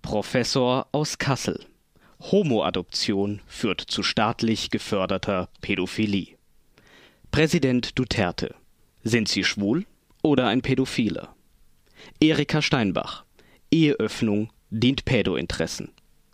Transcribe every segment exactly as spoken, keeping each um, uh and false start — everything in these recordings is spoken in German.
Professor aus Kassel. Homo-Adoption führt zu staatlich geförderter Pädophilie. Präsident Duterte. Sind Sie schwul oder ein Pädophiler? Erika Steinbach. Eheöffnung dient Pädo-Interessen.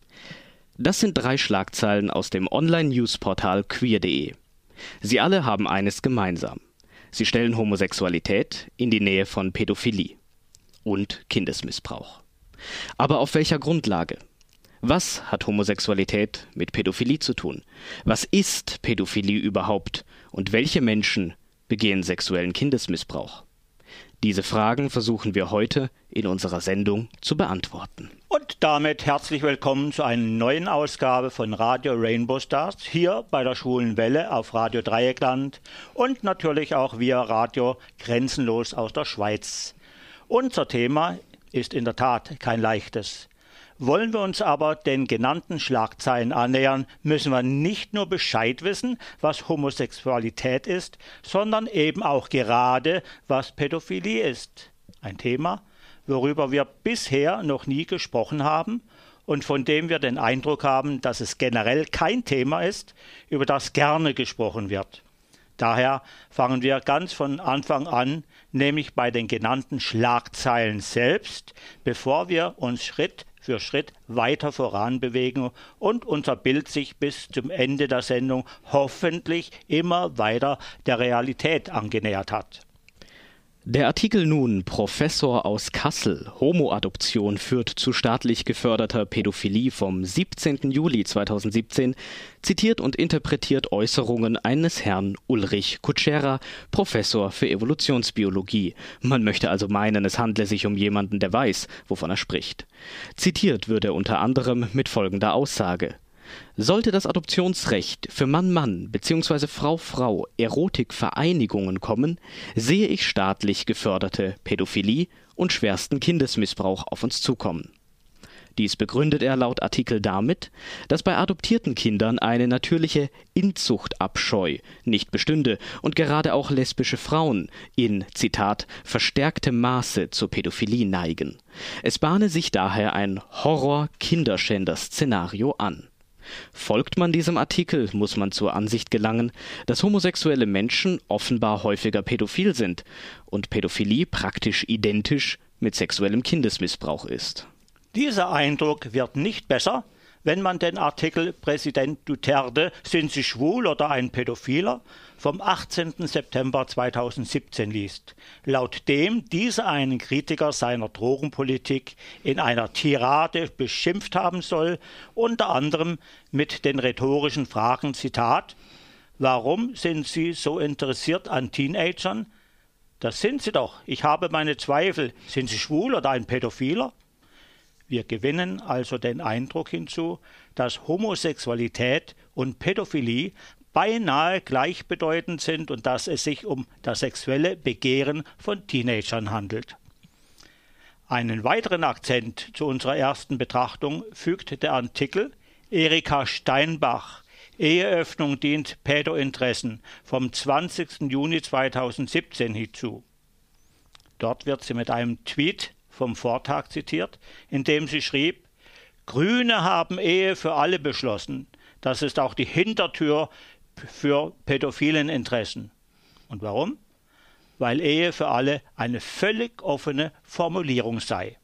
Das sind drei Schlagzeilen aus dem Online-Newsportal queer punkt de. Sie alle haben eines gemeinsam. Sie stellen Homosexualität in die Nähe von Pädophilie und Kindesmissbrauch. Aber auf welcher Grundlage? Was hat Homosexualität mit Pädophilie zu tun? Was ist Pädophilie überhaupt? Und welche Menschen begehen sexuellen Kindesmissbrauch? Diese Fragen versuchen wir heute in unserer Sendung zu beantworten. Und damit herzlich willkommen zu einer neuen Ausgabe von Radio Rainbow Stars, hier bei der Schwulen Welle auf Radio Dreieckland und natürlich auch via Radio Grenzenlos aus der Schweiz. Unser Thema ist in der Tat kein leichtes. Wollen wir uns aber den genannten Schlagzeilen annähern, müssen wir nicht nur Bescheid wissen, was Homosexualität ist, sondern eben auch gerade, was Pädophilie ist. Ein Thema, worüber wir bisher noch nie gesprochen haben und von dem wir den Eindruck haben, dass es generell kein Thema ist, über das gerne gesprochen wird. Daher fangen wir ganz von Anfang an, nämlich bei den genannten Schlagzeilen selbst, bevor wir uns Schritt für Schritt weiter voranbewegen und unser Bild sich bis zum Ende der Sendung hoffentlich immer weiter der Realität angenähert hat. Der Artikel nun Professor aus Kassel, Homo-Adoption führt zu staatlich geförderter Pädophilie vom siebzehnten Juli zweitausendsiebzehn zitiert und interpretiert Äußerungen eines Herrn Ulrich Kutschera, Professor für Evolutionsbiologie. Man möchte also meinen, es handle sich um jemanden, der weiß, wovon er spricht. Zitiert wird er unter anderem mit folgender Aussage: Sollte das Adoptionsrecht für Mann-Mann bzw. Frau-Frau Erotikvereinigungen kommen, sehe ich staatlich geförderte Pädophilie und schwersten Kindesmissbrauch auf uns zukommen. Dies begründet er laut Artikel damit, dass bei adoptierten Kindern eine natürliche Inzuchtabscheu nicht bestünde und gerade auch lesbische Frauen in, Zitat, verstärktem Maße zur Pädophilie neigen. Es bahne sich daher ein Horror-Kinderschänder-Szenario an. Folgt man diesem Artikel, muss man zur Ansicht gelangen, dass homosexuelle Menschen offenbar häufiger pädophil sind und Pädophilie praktisch identisch mit sexuellem Kindesmissbrauch ist. Dieser Eindruck wird nicht besser, wenn man den Artikel Präsident Duterte, sind Sie schwul oder ein Pädophiler, vom achtzehnten September zweitausendsiebzehn liest, laut dem dieser einen Kritiker seiner Drogenpolitik in einer Tirade beschimpft haben soll, unter anderem mit den rhetorischen Fragen, Zitat, »Warum sind Sie so interessiert an Teenagern? Das sind Sie doch, ich habe meine Zweifel, sind Sie schwul oder ein Pädophiler?« Wir gewinnen also den Eindruck hinzu, dass Homosexualität und Pädophilie beinahe gleichbedeutend sind und dass es sich um das sexuelle Begehren von Teenagern handelt. Einen weiteren Akzent zu unserer ersten Betrachtung fügt der Artikel Erika Steinbach, Eheöffnung dient Pädo-Interessen vom zwanzigsten Juni zweitausendsiebzehn hinzu. Dort wird sie mit einem Tweet vom Vortag zitiert, in dem sie schrieb, Grüne haben Ehe für alle beschlossen. Das ist auch die Hintertür für pädophilen Interessen. Und warum? Weil Ehe für alle eine völlig offene Formulierung sei.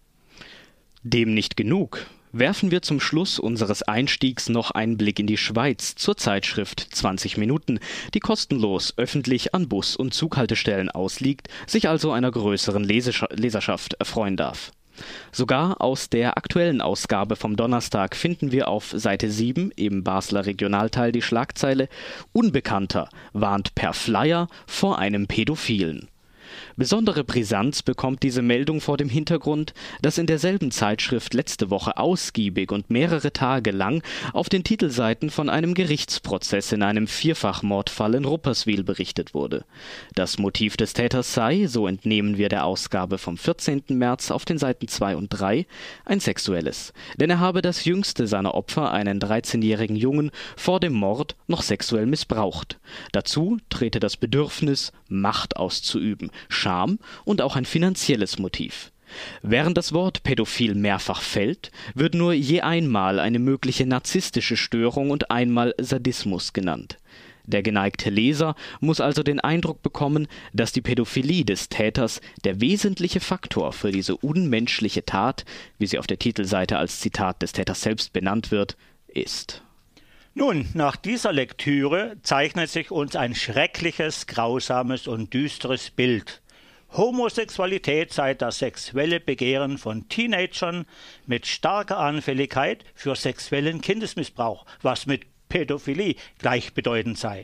Dem nicht genug. Werfen wir zum Schluss unseres Einstiegs noch einen Blick in die Schweiz zur Zeitschrift zwanzig Minuten, die kostenlos öffentlich an Bus- und Zughaltestellen ausliegt, sich also einer größeren Leserschaft erfreuen darf. Sogar aus der aktuellen Ausgabe vom Donnerstag finden wir auf Seite sieben im Basler Regionalteil die Schlagzeile »Unbekannter warnt per Flyer vor einem Pädophilen«. Besondere Brisanz bekommt diese Meldung vor dem Hintergrund, dass in derselben Zeitschrift letzte Woche ausgiebig und mehrere Tage lang auf den Titelseiten von einem Gerichtsprozess in einem Vierfachmordfall in Rupperswil berichtet wurde. Das Motiv des Täters sei, so entnehmen wir der Ausgabe vom vierzehnten März auf den Seiten zwei und drei, ein sexuelles. Denn er habe das jüngste seiner Opfer, einen dreizehnjährigen Jungen, vor dem Mord noch sexuell missbraucht. Dazu trete das Bedürfnis, Macht auszuüben, Scham und auch ein finanzielles Motiv. Während das Wort pädophil mehrfach fällt, wird nur je einmal eine mögliche narzisstische Störung und einmal Sadismus genannt. Der geneigte Leser muss also den Eindruck bekommen, dass die Pädophilie des Täters der wesentliche Faktor für diese unmenschliche Tat, wie sie auf der Titelseite als Zitat des Täters selbst benannt wird, ist. Nun, nach dieser Lektüre zeichnet sich uns ein schreckliches, grausames und düsteres Bild. Homosexualität sei das sexuelle Begehren von Teenagern mit starker Anfälligkeit für sexuellen Kindesmissbrauch, was mit Pädophilie gleichbedeutend sei.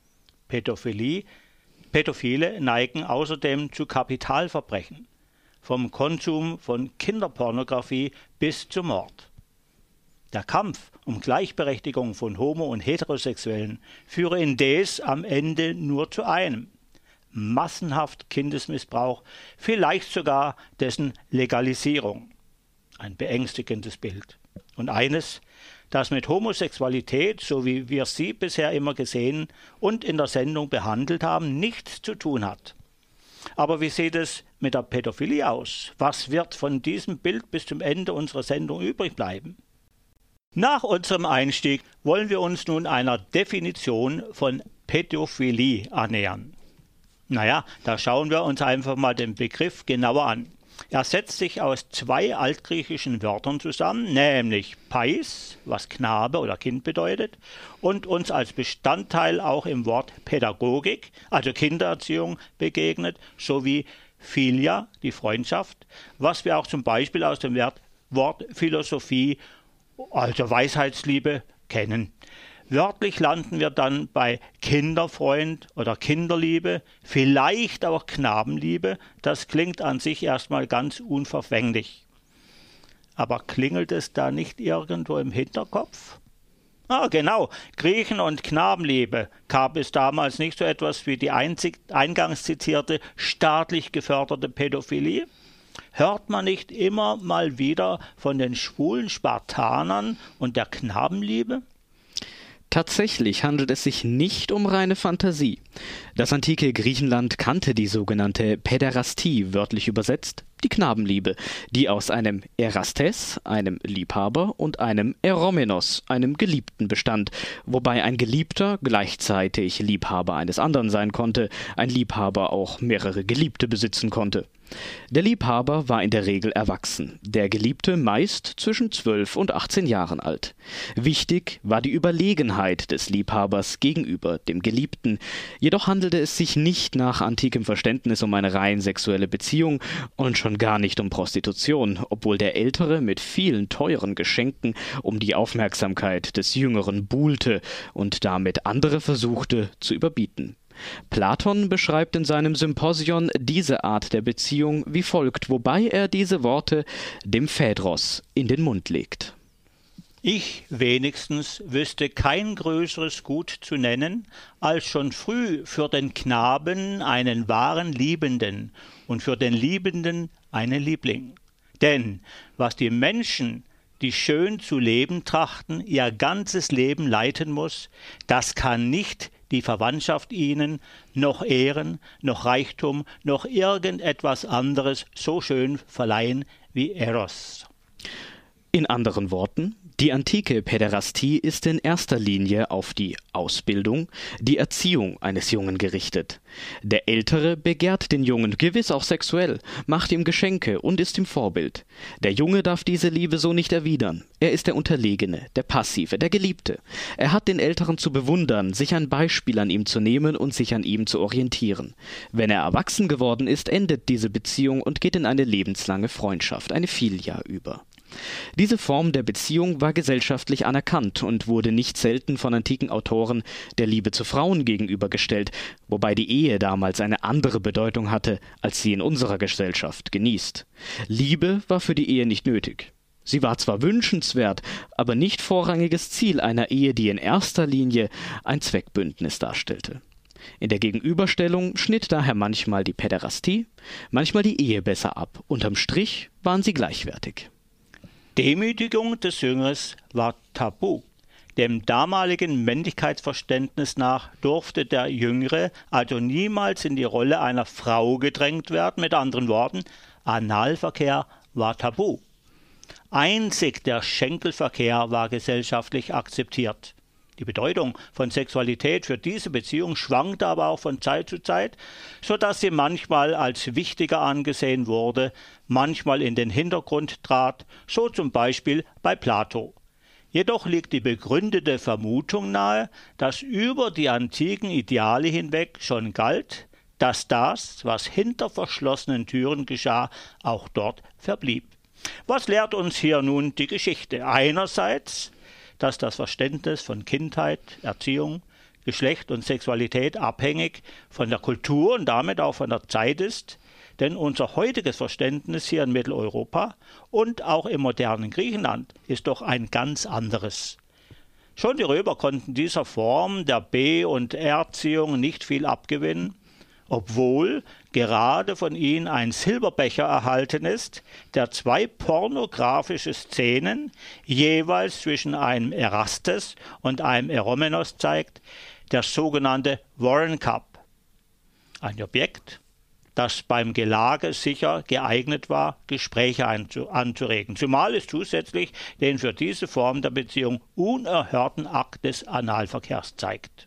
Pädophilie, Pädophile neigen außerdem zu Kapitalverbrechen, vom Konsum von Kinderpornografie bis zum Mord. Der Kampf um Gleichberechtigung von Homo- und Heterosexuellen führe indes am Ende nur zu einem: massenhaft Kindesmissbrauch, vielleicht sogar dessen Legalisierung. Ein beängstigendes Bild. Und eines, das mit Homosexualität, so wie wir sie bisher immer gesehen und in der Sendung behandelt haben, nichts zu tun hat. Aber wie sieht es mit der Pädophilie aus? Was wird von diesem Bild bis zum Ende unserer Sendung übrig bleiben? Nach unserem Einstieg wollen wir uns nun einer Definition von Pädophilie annähern. Naja, da schauen wir uns einfach mal den Begriff genauer an. Er setzt sich aus zwei altgriechischen Wörtern zusammen, nämlich Pais, was Knabe oder Kind bedeutet, und uns als Bestandteil auch im Wort Pädagogik, also Kindererziehung, begegnet, sowie Philia, die Freundschaft, was wir auch zum Beispiel aus dem Wort Philosophie, also Weisheitsliebe, kennen. Wörtlich landen wir dann bei Kinderfreund oder Kinderliebe, vielleicht auch Knabenliebe. Das klingt an sich erstmal ganz unverfänglich. Aber klingelt es da nicht irgendwo im Hinterkopf? Ah, genau, Griechen- und Knabenliebe. Gab es damals nicht so etwas wie die einzig, eingangs zitierte staatlich geförderte Pädophilie? Hört man nicht immer mal wieder von den schwulen Spartanern und der Knabenliebe? Tatsächlich handelt es sich nicht um reine Fantasie. Das antike Griechenland kannte die sogenannte Päderastie, wörtlich übersetzt die Knabenliebe, die aus einem Erastes, einem Liebhaber, und einem Eromenos, einem Geliebten, bestand, wobei ein Geliebter gleichzeitig Liebhaber eines anderen sein konnte, ein Liebhaber auch mehrere Geliebte besitzen konnte. Der Liebhaber war in der Regel erwachsen, der Geliebte meist zwischen zwölf und achtzehn Jahren alt. Wichtig war die Überlegenheit des Liebhabers gegenüber dem Geliebten, jedoch handelte es sich nicht nach antikem Verständnis um eine rein sexuelle Beziehung und schon gar nicht um Prostitution, obwohl der Ältere mit vielen teuren Geschenken um die Aufmerksamkeit des Jüngeren buhlte und damit andere versuchte zu überbieten. Platon beschreibt in seinem Symposion diese Art der Beziehung wie folgt, wobei er diese Worte dem Phaedros in den Mund legt. Ich wenigstens wüsste kein größeres Gut zu nennen, als schon früh für den Knaben einen wahren Liebenden und für den Liebenden einen Liebling. Denn was die Menschen, die schön zu leben trachten, ihr ganzes Leben leiten muss, das kann nicht die Verwandtschaft ihnen, noch Ehren, noch Reichtum, noch irgendetwas anderes so schön verleihen wie Eros. In anderen Worten, die antike Päderastie ist in erster Linie auf die Ausbildung, die Erziehung eines Jungen gerichtet. Der Ältere begehrt den Jungen gewiss auch sexuell, macht ihm Geschenke und ist ihm Vorbild. Der Junge darf diese Liebe so nicht erwidern. Er ist der Unterlegene, der Passive, der Geliebte. Er hat den Älteren zu bewundern, sich ein Beispiel an ihm zu nehmen und sich an ihm zu orientieren. Wenn er erwachsen geworden ist, endet diese Beziehung und geht in eine lebenslange Freundschaft, eine Philia, über. Diese Form der Beziehung war gesellschaftlich anerkannt und wurde nicht selten von antiken Autoren der Liebe zu Frauen gegenübergestellt, wobei die Ehe damals eine andere Bedeutung hatte, als sie in unserer Gesellschaft genießt. Liebe war für die Ehe nicht nötig. Sie war zwar wünschenswert, aber nicht vorrangiges Ziel einer Ehe, die in erster Linie ein Zweckbündnis darstellte. In der Gegenüberstellung schnitt daher manchmal die Päderastie, manchmal die Ehe besser ab. Unterm Strich waren sie gleichwertig. Demütigung des Jüngers war tabu. Dem damaligen Männlichkeitsverständnis nach durfte der Jüngere also niemals in die Rolle einer Frau gedrängt werden, mit anderen Worten, Analverkehr war tabu. Einzig der Schenkelverkehr war gesellschaftlich akzeptiert. Die Bedeutung von Sexualität für diese Beziehung schwankte aber auch von Zeit zu Zeit, so dass sie manchmal als wichtiger angesehen wurde, manchmal in den Hintergrund trat, so zum Beispiel bei Plato. Jedoch liegt die begründete Vermutung nahe, dass über die antiken Ideale hinweg schon galt, dass das, was hinter verschlossenen Türen geschah, auch dort verblieb. Was lehrt uns hier nun die Geschichte? Einerseits, dass das Verständnis von Kindheit, Erziehung, Geschlecht und Sexualität abhängig von der Kultur und damit auch von der Zeit ist, denn unser heutiges Verständnis hier in Mitteleuropa und auch im modernen Griechenland ist doch ein ganz anderes. Schon die Römer konnten dieser Form der B- und Erziehung nicht viel abgewinnen, obwohl gerade von ihnen ein Silberbecher erhalten ist, der zwei pornografische Szenen jeweils zwischen einem Erastes und einem Eromenos zeigt, der sogenannte Warren Cup. Ein Objekt, das beim Gelage sicher geeignet war, Gespräche anzuregen, zumal es zusätzlich den für diese Form der Beziehung unerhörten Akt des Analverkehrs zeigt.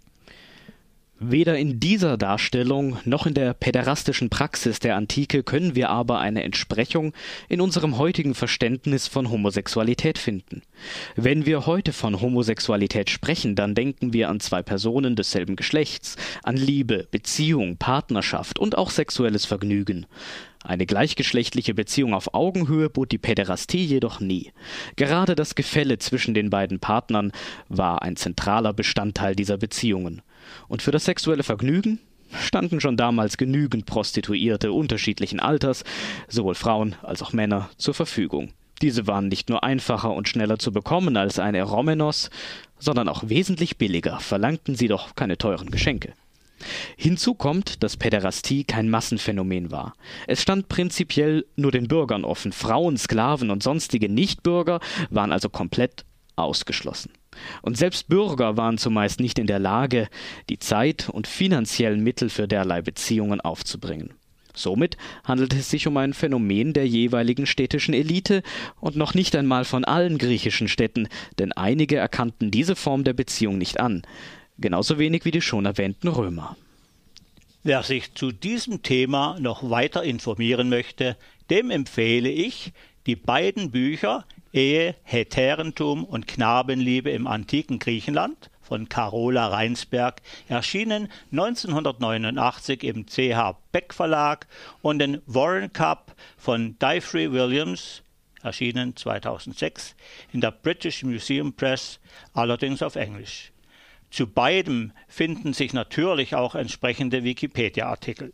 Weder in dieser Darstellung noch in der päderastischen Praxis der Antike können wir aber eine Entsprechung in unserem heutigen Verständnis von Homosexualität finden. Wenn wir heute von Homosexualität sprechen, dann denken wir an zwei Personen desselben Geschlechts, an Liebe, Beziehung, Partnerschaft und auch sexuelles Vergnügen. Eine gleichgeschlechtliche Beziehung auf Augenhöhe bot die Päderastie jedoch nie. Gerade das Gefälle zwischen den beiden Partnern war ein zentraler Bestandteil dieser Beziehungen. Und für das sexuelle Vergnügen standen schon damals genügend Prostituierte unterschiedlichen Alters, sowohl Frauen als auch Männer, zur Verfügung. Diese waren nicht nur einfacher und schneller zu bekommen als ein Eromenos, sondern auch wesentlich billiger, verlangten sie doch keine teuren Geschenke. Hinzu kommt, dass Päderastie kein Massenphänomen war. Es stand prinzipiell nur den Bürgern offen. Frauen, Sklaven und sonstige Nichtbürger waren also komplett ausgeschlossen. Und selbst Bürger waren zumeist nicht in der Lage, die Zeit und finanziellen Mittel für derlei Beziehungen aufzubringen. Somit handelt es sich um ein Phänomen der jeweiligen städtischen Elite und noch nicht einmal von allen griechischen Städten, denn einige erkannten diese Form der Beziehung nicht an, genauso wenig wie die schon erwähnten Römer. Wer sich zu diesem Thema noch weiter informieren möchte, dem empfehle ich die beiden Bücher Ehe, Hetärentum und Knabenliebe im antiken Griechenland von Carola Reinsberg, erschienen neunzehnhundertneunundachtzig im C H Beck Verlag, und den Warren Cup von Deirdre Williams, erschienen zweitausendsechs in der British Museum Press, allerdings auf Englisch. Zu beidem finden sich natürlich auch entsprechende Wikipedia-Artikel.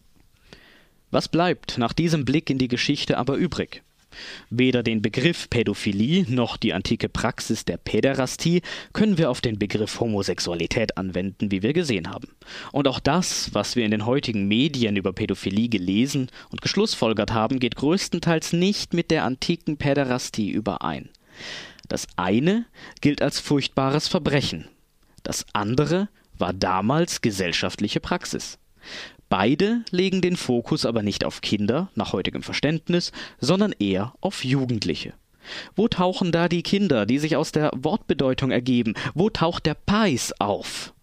Was bleibt nach diesem Blick in die Geschichte aber übrig? Weder den Begriff Pädophilie noch die antike Praxis der Päderastie können wir auf den Begriff Homosexualität anwenden, wie wir gesehen haben. Und auch das, was wir in den heutigen Medien über Pädophilie gelesen und geschlussfolgert haben, geht größtenteils nicht mit der antiken Päderastie überein. Das eine gilt als furchtbares Verbrechen, das andere war damals gesellschaftliche Praxis. Beide legen den Fokus aber nicht auf Kinder, nach heutigem Verständnis, sondern eher auf Jugendliche. Wo tauchen da die Kinder, die sich aus der Wortbedeutung ergeben? Wo taucht der Pais auf?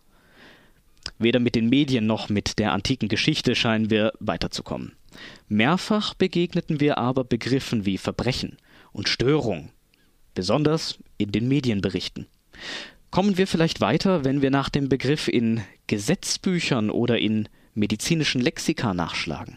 Weder mit den Medien noch mit der antiken Geschichte scheinen wir weiterzukommen. Mehrfach begegneten wir aber Begriffen wie Verbrechen und Störung, besonders in den Medienberichten. Kommen wir vielleicht weiter, wenn wir nach dem Begriff in Gesetzbüchern oder in medizinischen Lexika nachschlagen.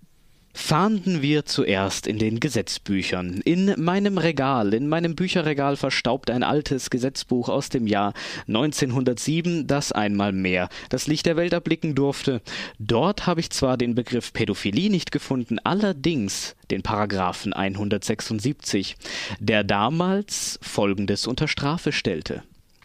Fahnden wir zuerst in den Gesetzbüchern. In meinem Regal, in meinem Bücherregal verstaubt ein altes Gesetzbuch aus dem Jahr neunzehnhundertsieben, das einmal mehr das Licht der Welt erblicken durfte. Dort habe ich zwar den Begriff Pädophilie nicht gefunden, allerdings den Paragraphen hundertsechsundsiebzig, der damals Folgendes unter Strafe stellte.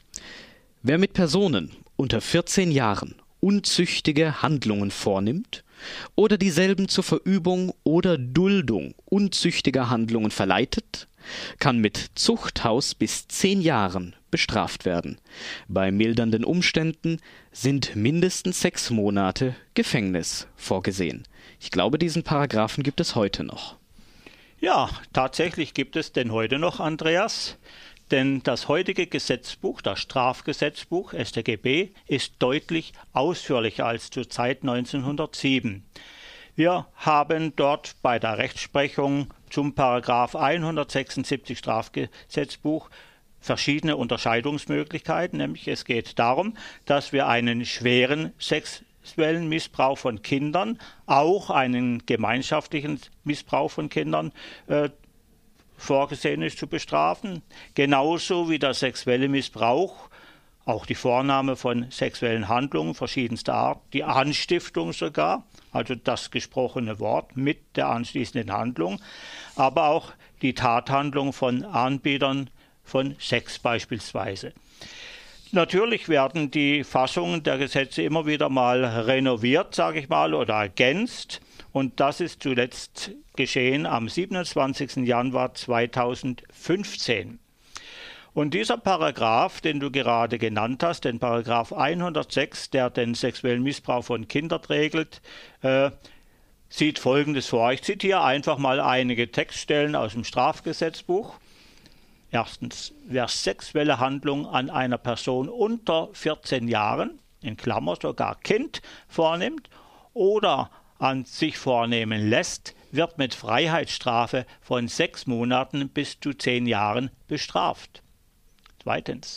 Wer mit Personen unter vierzehn Jahren unzüchtige Handlungen vornimmt oder dieselben zur Verübung oder Duldung unzüchtiger Handlungen verleitet, kann mit Zuchthaus bis zehn Jahren bestraft werden. Bei mildernden Umständen sind mindestens sechs Monate Gefängnis vorgesehen. Ich glaube, diesen Paragraphen gibt es heute noch. Ja, tatsächlich gibt es den heute noch, Andreas. Denn das heutige Gesetzbuch, das Strafgesetzbuch S t G B, ist deutlich ausführlicher als zur Zeit neunzehnhundertsieben. Wir haben dort bei der Rechtsprechung zum Paragraph hundertsechsundsiebzig Strafgesetzbuch verschiedene Unterscheidungsmöglichkeiten. Nämlich es geht darum, dass wir einen schweren sexuellen Missbrauch von Kindern, auch einen gemeinschaftlichen Missbrauch von Kindern äh, vorgesehen ist zu bestrafen, genauso wie der sexuelle Missbrauch, auch die Vornahme von sexuellen Handlungen verschiedenster Art, die Anstiftung sogar, also das gesprochene Wort mit der anschließenden Handlung, aber auch die Tathandlung von Anbietern von Sex beispielsweise. Natürlich werden die Fassungen der Gesetze immer wieder mal renoviert, sage ich mal, oder ergänzt. Und das ist zuletzt geschehen am siebenundzwanzigsten Januar zweitausendfünfzehn. Und dieser Paragraph, den du gerade genannt hast, den Paragraph hundertsechs, der den sexuellen Missbrauch von Kindern regelt, äh, sieht Folgendes vor. Ich zitiere einfach mal einige Textstellen aus dem Strafgesetzbuch. Erstens, wer sexuelle Handlung an einer Person unter vierzehn Jahren, in Klammer sogar Kind, vornimmt oder an sich vornehmen lässt, wird mit Freiheitsstrafe von sechs Monaten bis zu zehn Jahren bestraft. Zweitens.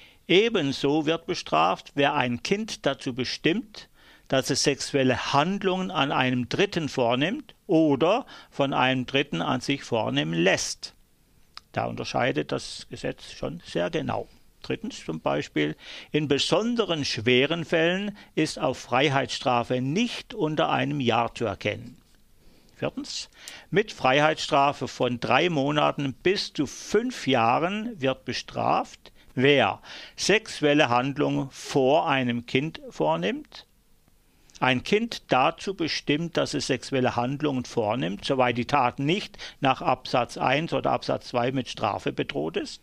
Ebenso wird bestraft, wer ein Kind dazu bestimmt, dass es sexuelle Handlungen an einem Dritten vornimmt oder von einem Dritten an sich vornehmen lässt. Da unterscheidet das Gesetz schon sehr genau. Drittens zum Beispiel, in besonderen schweren Fällen ist auf Freiheitsstrafe nicht unter einem Jahr zu erkennen. Viertens, mit Freiheitsstrafe von drei Monaten bis zu fünf Jahren wird bestraft, wer sexuelle Handlungen vor einem Kind vornimmt, ein Kind dazu bestimmt, dass es sexuelle Handlungen vornimmt, soweit die Tat nicht nach Absatz eins oder Absatz zwei mit Strafe bedroht ist.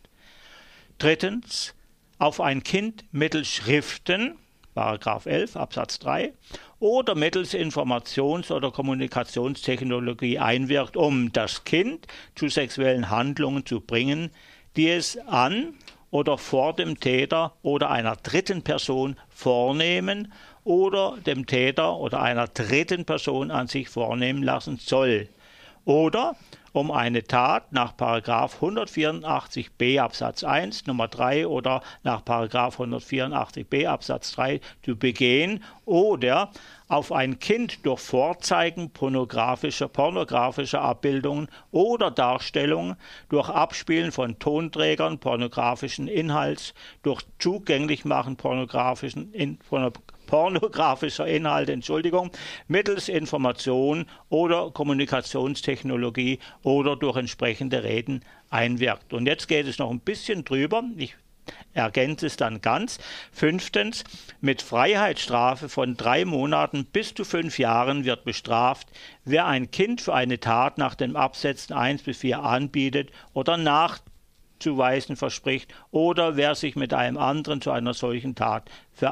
Drittens, auf ein Kind mittels Schriften, Paragraph elf Absatz drei, oder mittels Informations- oder Kommunikationstechnologie einwirkt, um das Kind zu sexuellen Handlungen zu bringen, die es an oder vor dem Täter oder einer dritten Person vornehmen oder dem Täter oder einer dritten Person an sich vornehmen lassen soll. Oder um eine Tat nach Paragraph hundertvierundachtzig b Absatz eins Nummer drei oder nach Paragraph hundertvierundachtzig b Absatz drei zu begehen oder auf ein Kind durch Vorzeigen pornografischer, pornografischer Abbildungen oder Darstellungen, durch Abspielen von Tonträgern pornografischen Inhalts, durch Zugänglichmachen pornografischen in, pornografischer Inhalte, Entschuldigung, mittels Information oder Kommunikationstechnologie oder durch entsprechende Reden einwirkt. Und jetzt geht es noch ein bisschen drüber. Ich ergänze es dann ganz. Fünftens, mit Freiheitsstrafe von drei Monaten bis zu fünf Jahren wird bestraft, wer ein Kind für eine Tat nach den Absätzen eins bis vier anbietet oder nachzuweisen verspricht oder wer sich mit einem anderen zu einer solchen Tat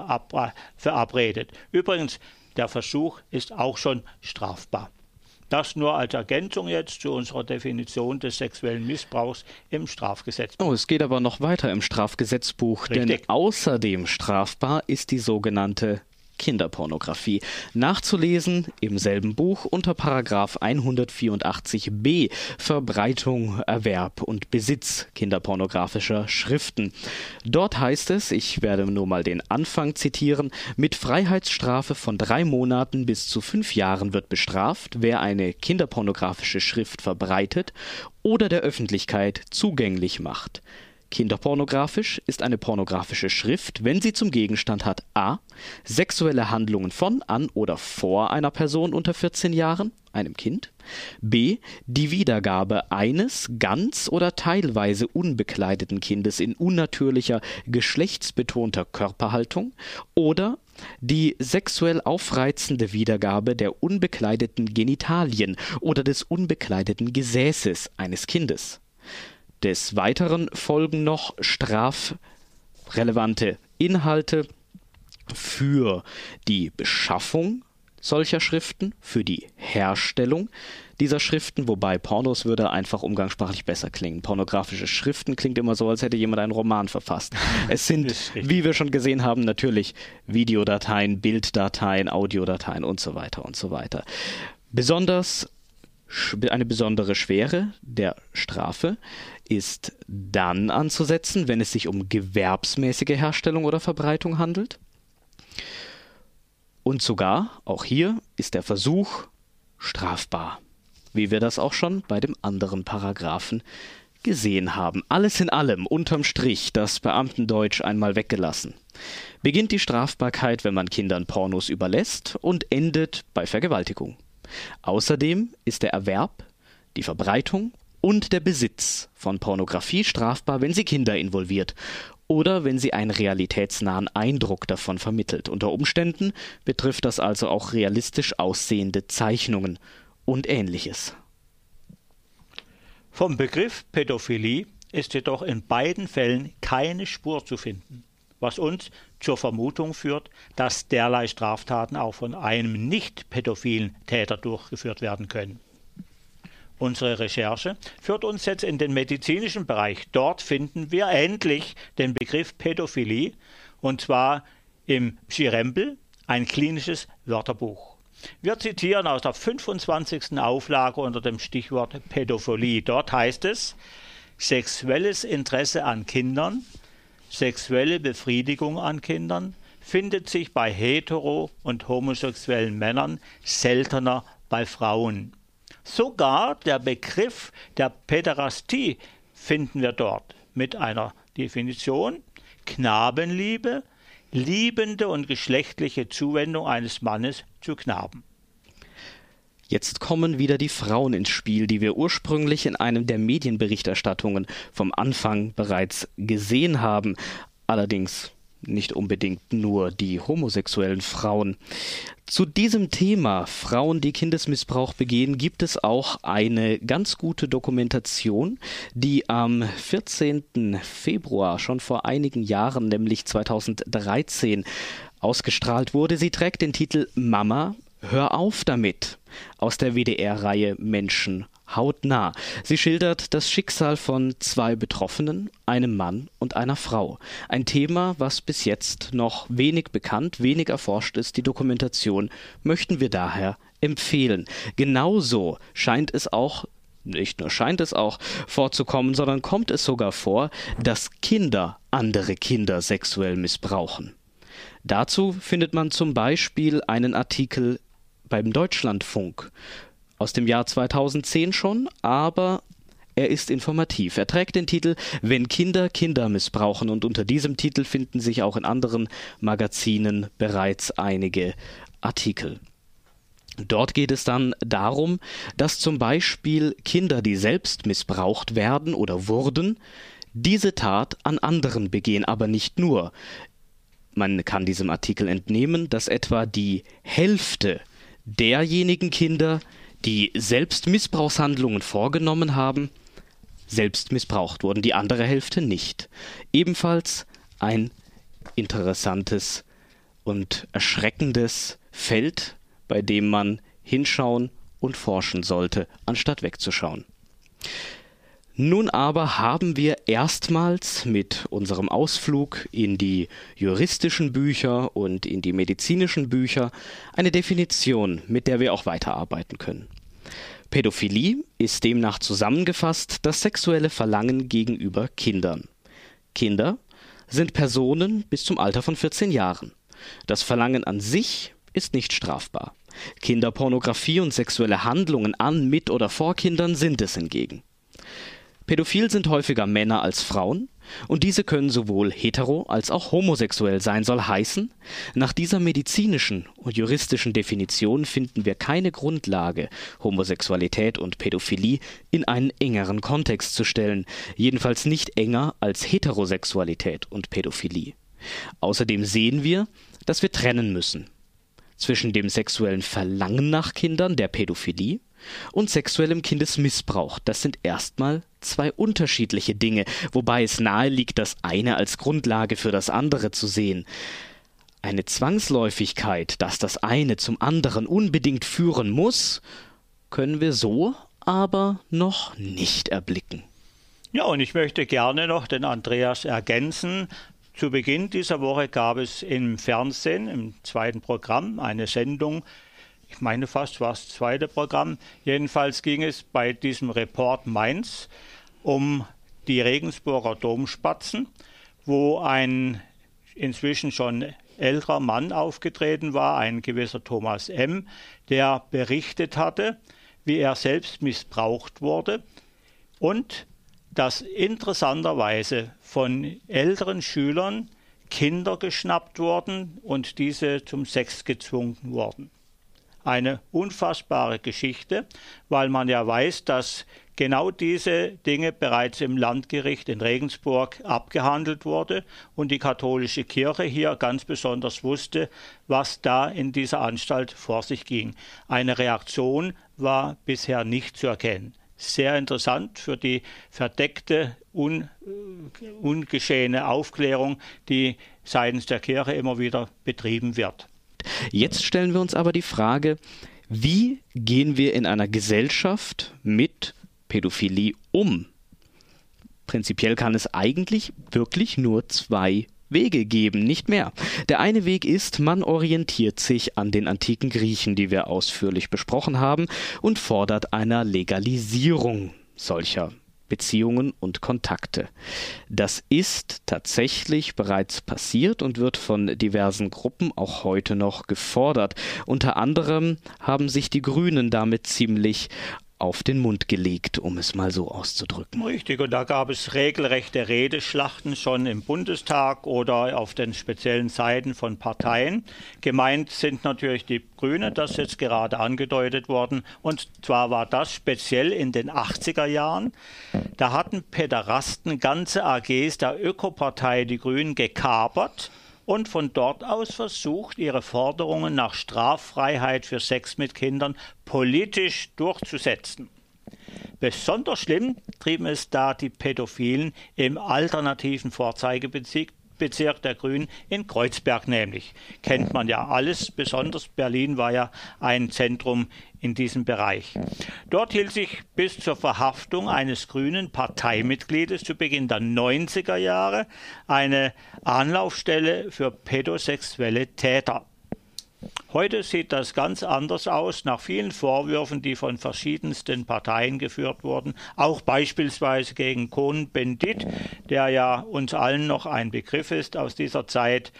verabredet. Übrigens, der Versuch ist auch schon strafbar. Das nur als Ergänzung jetzt zu unserer Definition des sexuellen Missbrauchs im Strafgesetzbuch. Oh, es geht aber noch weiter im Strafgesetzbuch, Richtig. Denn außerdem strafbar ist die sogenannte Kinderpornografie. Nachzulesen im selben Buch unter Paragraph hundertvierundachtzig b Verbreitung, Erwerb und Besitz kinderpornografischer Schriften. Dort heißt es, ich werde nur mal den Anfang zitieren, mit Freiheitsstrafe von drei Monaten bis zu fünf Jahren wird bestraft, wer eine kinderpornografische Schrift verbreitet oder der Öffentlichkeit zugänglich macht. Kinderpornografisch ist eine pornografische Schrift, wenn sie zum Gegenstand hat a. sexuelle Handlungen von, an oder vor einer Person unter vierzehn Jahren, einem Kind, b. die Wiedergabe eines ganz oder teilweise unbekleideten Kindes in unnatürlicher, geschlechtsbetonter Körperhaltung oder die sexuell aufreizende Wiedergabe der unbekleideten Genitalien oder des unbekleideten Gesäßes eines Kindes. Des Weiteren folgen noch strafrelevante Inhalte für die Beschaffung solcher Schriften, für die Herstellung dieser Schriften, wobei Pornos würde einfach umgangssprachlich besser klingen. Pornografische Schriften klingt immer so, als hätte jemand einen Roman verfasst. Es sind, wie wir schon gesehen haben, natürlich Videodateien, Bilddateien, Audiodateien und so weiter und so weiter. Besonders Eine besondere Schwere der Strafe ist dann anzusetzen, wenn es sich um gewerbsmäßige Herstellung oder Verbreitung handelt. Und sogar, auch hier, ist der Versuch strafbar, wie wir das auch schon bei dem anderen Paragraphen gesehen haben. Alles in allem, unterm Strich, das Beamtendeutsch einmal weggelassen, beginnt die Strafbarkeit, wenn man Kindern Pornos überlässt und endet bei Vergewaltigung. Außerdem ist der Erwerb, die Verbreitung und der Besitz von Pornografie strafbar, wenn sie Kinder involviert oder wenn sie einen realitätsnahen Eindruck davon vermittelt. Unter Umständen betrifft das also auch realistisch aussehende Zeichnungen und Ähnliches. Vom Begriff Pädophilie ist jedoch in beiden Fällen keine Spur zu finden, was uns zur Vermutung führt, dass derlei Straftaten auch von einem nicht pädophilen Täter durchgeführt werden können. Unsere Recherche führt uns jetzt in den medizinischen Bereich. Dort finden wir endlich den Begriff Pädophilie, und zwar im Pschyrembel, ein klinisches Wörterbuch. Wir zitieren aus der fünfundzwanzigsten Auflage unter dem Stichwort Pädophilie. Dort heißt es: sexuelles Interesse an Kindern, sexuelle Befriedigung an Kindern findet sich bei hetero- und homosexuellen Männern seltener bei Frauen. Sogar der Begriff der Päderastie finden wir dort mit einer Definition: Knabenliebe, liebende und geschlechtliche Zuwendung eines Mannes zu Knaben. Jetzt kommen wieder die Frauen ins Spiel, die wir ursprünglich in einem der Medienberichterstattungen vom Anfang bereits gesehen haben. Allerdings nicht unbedingt nur die homosexuellen Frauen. Zu diesem Thema Frauen, die Kindesmissbrauch begehen, gibt es auch eine ganz gute Dokumentation, die am vierzehnten Februar, schon vor einigen Jahren, nämlich zweitausenddreizehn, ausgestrahlt wurde. Sie trägt den Titel Mama, hör auf damit, aus der W D R-Reihe Menschen hautnah. Sie schildert das Schicksal von zwei Betroffenen, einem Mann und einer Frau. Ein Thema, was bis jetzt noch wenig bekannt, wenig erforscht ist. Die Dokumentation möchten wir daher empfehlen. Genauso scheint es auch, nicht nur scheint es auch vorzukommen, sondern kommt es sogar vor, dass Kinder andere Kinder sexuell missbrauchen. Dazu findet man zum Beispiel einen Artikel beim Deutschlandfunk aus dem Jahr zweitausendzehn schon, aber er ist informativ. Er trägt den Titel »Wenn Kinder Kinder missbrauchen« und unter diesem Titel finden sich auch in anderen Magazinen bereits einige Artikel. Dort geht es dann darum, dass zum Beispiel Kinder, die selbst missbraucht werden oder wurden, diese Tat an anderen begehen, aber nicht nur. Man kann diesem Artikel entnehmen, dass etwa die Hälfte derjenigen Kinder, die selbst Missbrauchshandlungen vorgenommen haben, selbst missbraucht wurden, die andere Hälfte nicht. Ebenfalls ein interessantes und erschreckendes Feld, bei dem man hinschauen und forschen sollte, anstatt wegzuschauen. Nun aber haben wir erstmals mit unserem Ausflug in die juristischen Bücher und in die medizinischen Bücher eine Definition, mit der wir auch weiterarbeiten können. Pädophilie ist demnach zusammengefasst das sexuelle Verlangen gegenüber Kindern. Kinder sind Personen bis zum Alter von vierzehn Jahren. Das Verlangen an sich ist nicht strafbar. Kinderpornografie und sexuelle Handlungen an, mit oder vor Kindern sind es hingegen. Pädophil sind häufiger Männer als Frauen und diese können sowohl hetero- als auch homosexuell sein, soll heißen, nach dieser medizinischen und juristischen Definition finden wir keine Grundlage, Homosexualität und Pädophilie in einen engeren Kontext zu stellen, jedenfalls nicht enger als Heterosexualität und Pädophilie. Außerdem sehen wir, dass wir trennen müssen zwischen dem sexuellen Verlangen nach Kindern, der Pädophilie, und sexuellem Kindesmissbrauch. Das sind erstmal zwei unterschiedliche Dinge, wobei es nahe liegt, das eine als Grundlage für das andere zu sehen. Eine Zwangsläufigkeit, dass das eine zum anderen unbedingt führen muss, können wir so aber noch nicht erblicken. Ja, und ich möchte gerne noch den Andreas ergänzen. Zu Beginn dieser Woche gab es im Fernsehen, im zweiten Programm, eine Sendung. Ich meine fast war es das zweite Programm. Jedenfalls ging es bei diesem Report Mainz um die Regensburger Domspatzen, wo ein inzwischen schon älterer Mann aufgetreten war, ein gewisser Thomas M., der berichtet hatte, wie er selbst missbraucht wurde und dass interessanterweise von älteren Schülern Kinder geschnappt wurden und diese zum Sex gezwungen wurden. Eine unfassbare Geschichte, weil man ja weiß, dass genau diese Dinge bereits im Landgericht in Regensburg abgehandelt wurde und die katholische Kirche hier ganz besonders wusste, was da in dieser Anstalt vor sich ging. Eine Reaktion war bisher nicht zu erkennen. Sehr interessant für die verdeckte, un, ungeschehene Aufklärung, die seitens der Kirche immer wieder betrieben wird. Jetzt stellen wir uns aber die Frage, wie gehen wir in einer Gesellschaft mit Pädophilie um? Prinzipiell kann es eigentlich wirklich nur zwei Wege geben, nicht mehr. Der eine Weg ist, man orientiert sich an den antiken Griechen, die wir ausführlich besprochen haben, und fordert eine Legalisierung solcher Beziehungen und Kontakte. Das ist tatsächlich bereits passiert und wird von diversen Gruppen auch heute noch gefordert. Unter anderem haben sich die Grünen damit ziemlich auf den Mund gelegt, um es mal so auszudrücken. Richtig, und da gab es regelrechte Redeschlachten schon im Bundestag oder auf den speziellen Seiten von Parteien. Gemeint sind natürlich die Grünen, das ist jetzt gerade angedeutet worden. Und zwar war das speziell in den achtziger Jahren. Da hatten Päderasten ganze A Gs der Ökopartei, die Grünen, gekapert und von dort aus versucht, ihre Forderungen nach Straffreiheit für Sex mit Kindern politisch durchzusetzen. Besonders schlimm trieben es da die Pädophilen im alternativen Vorzeigebezirk Bezirk der Grünen in Kreuzberg nämlich. Kennt man ja alles, besonders Berlin war ja ein Zentrum in diesem Bereich. Dort hielt sich bis zur Verhaftung eines grünen Parteimitgliedes zu Beginn der neunziger Jahre eine Anlaufstelle für pädosexuelle Täter. Heute sieht das ganz anders aus, nach vielen Vorwürfen, die von verschiedensten Parteien geführt wurden, auch beispielsweise gegen Cohn-Bendit, der ja uns allen noch ein Begriff ist aus dieser Zeit.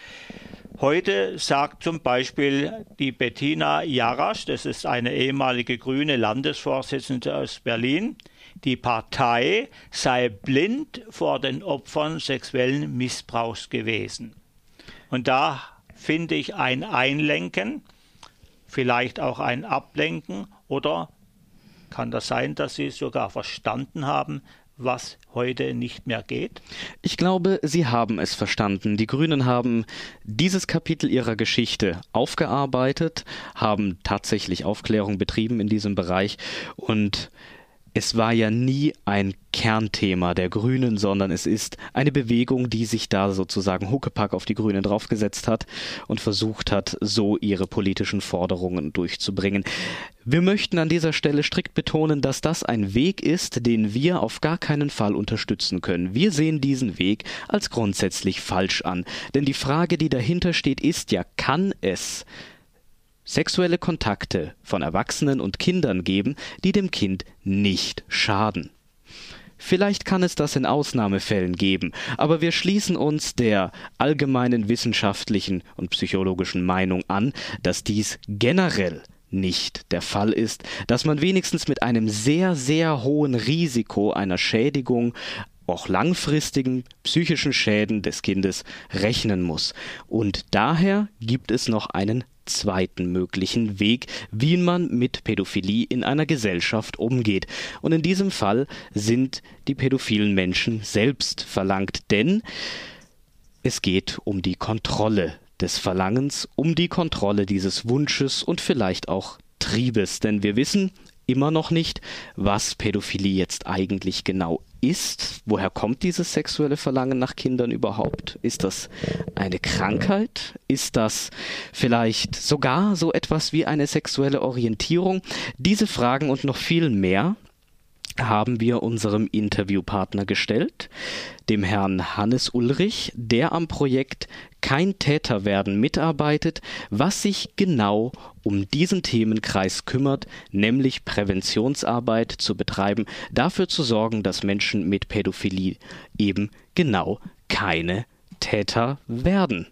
Heute sagt zum Beispiel die Bettina Jarasch, das ist eine ehemalige grüne Landesvorsitzende aus Berlin, die Partei sei blind vor den Opfern sexuellen Missbrauchs gewesen. Und da finde ich ein Einlenken, vielleicht auch ein Ablenken, oder kann das sein, dass Sie sogar verstanden haben, was heute nicht mehr geht? Ich glaube, Sie haben es verstanden. Die Grünen haben dieses Kapitel ihrer Geschichte aufgearbeitet, haben tatsächlich Aufklärung betrieben in diesem Bereich und es war ja nie ein Kernthema der Grünen, sondern es ist eine Bewegung, die sich da sozusagen Huckepack auf die Grünen draufgesetzt hat und versucht hat, so ihre politischen Forderungen durchzubringen. Wir möchten an dieser Stelle strikt betonen, dass das ein Weg ist, den wir auf gar keinen Fall unterstützen können. Wir sehen diesen Weg als grundsätzlich falsch an. Denn die Frage, die dahinter steht, ist ja, kann es sexuelle Kontakte von Erwachsenen und Kindern geben, die dem Kind nicht schaden? Vielleicht kann es das in Ausnahmefällen geben, aber wir schließen uns der allgemeinen wissenschaftlichen und psychologischen Meinung an, dass dies generell nicht der Fall ist, dass man wenigstens mit einem sehr, sehr hohen Risiko einer Schädigung, auch langfristigen psychischen Schäden des Kindes rechnen muss. Und daher gibt es noch einen zweiten möglichen Weg, wie man mit Pädophilie in einer Gesellschaft umgeht. Und in diesem Fall sind die pädophilen Menschen selbst verlangt, denn es geht um die Kontrolle des Verlangens, um die Kontrolle dieses Wunsches und vielleicht auch Triebes, denn wir wissen immer noch nicht, was Pädophilie jetzt eigentlich genau ist, woher kommt dieses sexuelle Verlangen nach Kindern überhaupt? Ist das eine Krankheit? Ist das vielleicht sogar so etwas wie eine sexuelle Orientierung? Diese Fragen und noch viel mehr haben wir unserem Interviewpartner gestellt, dem Herrn Hannes Ulrich, der am Projekt Kein Täter werden mitarbeitet, was sich genau um diesen Themenkreis kümmert, nämlich Präventionsarbeit zu betreiben, dafür zu sorgen, dass Menschen mit Pädophilie eben genau keine Täter werden.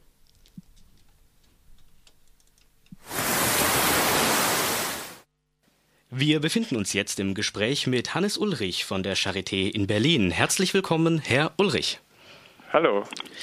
Wir befinden uns jetzt im Gespräch mit Hannes Ulrich von der Charité in Berlin. Herzlich willkommen, Herr Ulrich. Hallo.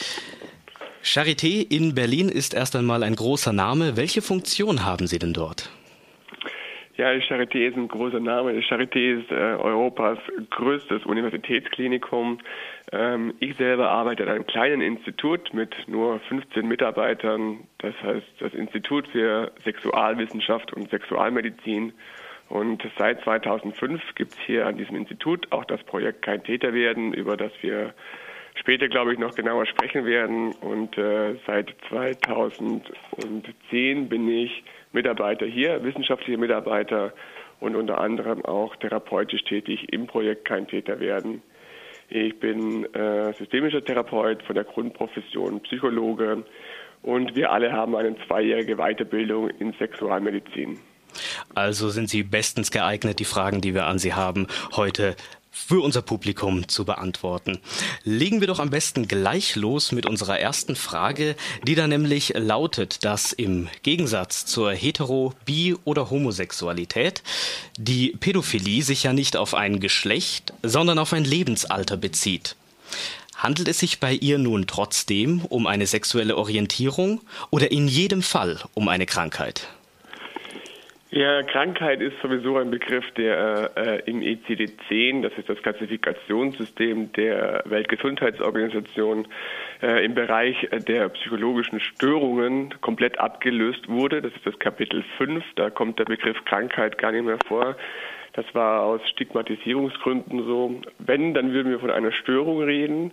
Charité in Berlin ist erst einmal ein großer Name. Welche Funktion haben Sie denn dort? Ja, die Charité ist ein großer Name. Die Charité ist äh, Europas größtes Universitätsklinikum. Ähm, ich selber arbeite an einem kleinen Institut mit nur fünfzehn Mitarbeitern. Das heißt, das Institut für Sexualwissenschaft und Sexualmedizin. Und seit zweitausendfünf gibt es hier an diesem Institut auch das Projekt Kein Täter werden, über das wir später, glaube ich, noch genauer sprechen werden. Und äh, seit zweitausendzehn bin ich Mitarbeiter hier, wissenschaftlicher Mitarbeiter und unter anderem auch therapeutisch tätig im Projekt Kein Täter werden. Ich bin äh, systemischer Therapeut von der Grundprofession, Psychologe und wir alle haben eine zweijährige Weiterbildung in Sexualmedizin. Also sind Sie bestens geeignet, die Fragen, die wir an Sie haben, heute für unser Publikum zu beantworten. Legen wir doch am besten gleich los mit unserer ersten Frage, die da nämlich lautet, dass im Gegensatz zur Hetero-, Bi- oder Homosexualität die Pädophilie sich ja nicht auf ein Geschlecht, sondern auf ein Lebensalter bezieht. Handelt es sich bei ihr nun trotzdem um eine sexuelle Orientierung oder in jedem Fall um eine Krankheit? Ja, Krankheit ist sowieso ein Begriff, der äh, im I C D zehn, das ist das Klassifikationssystem der Weltgesundheitsorganisation, äh, im Bereich der psychologischen Störungen komplett abgelöst wurde. Das ist das Kapitel fünf, da kommt der Begriff Krankheit gar nicht mehr vor. Das war aus Stigmatisierungsgründen so. Wenn, dann würden wir von einer Störung reden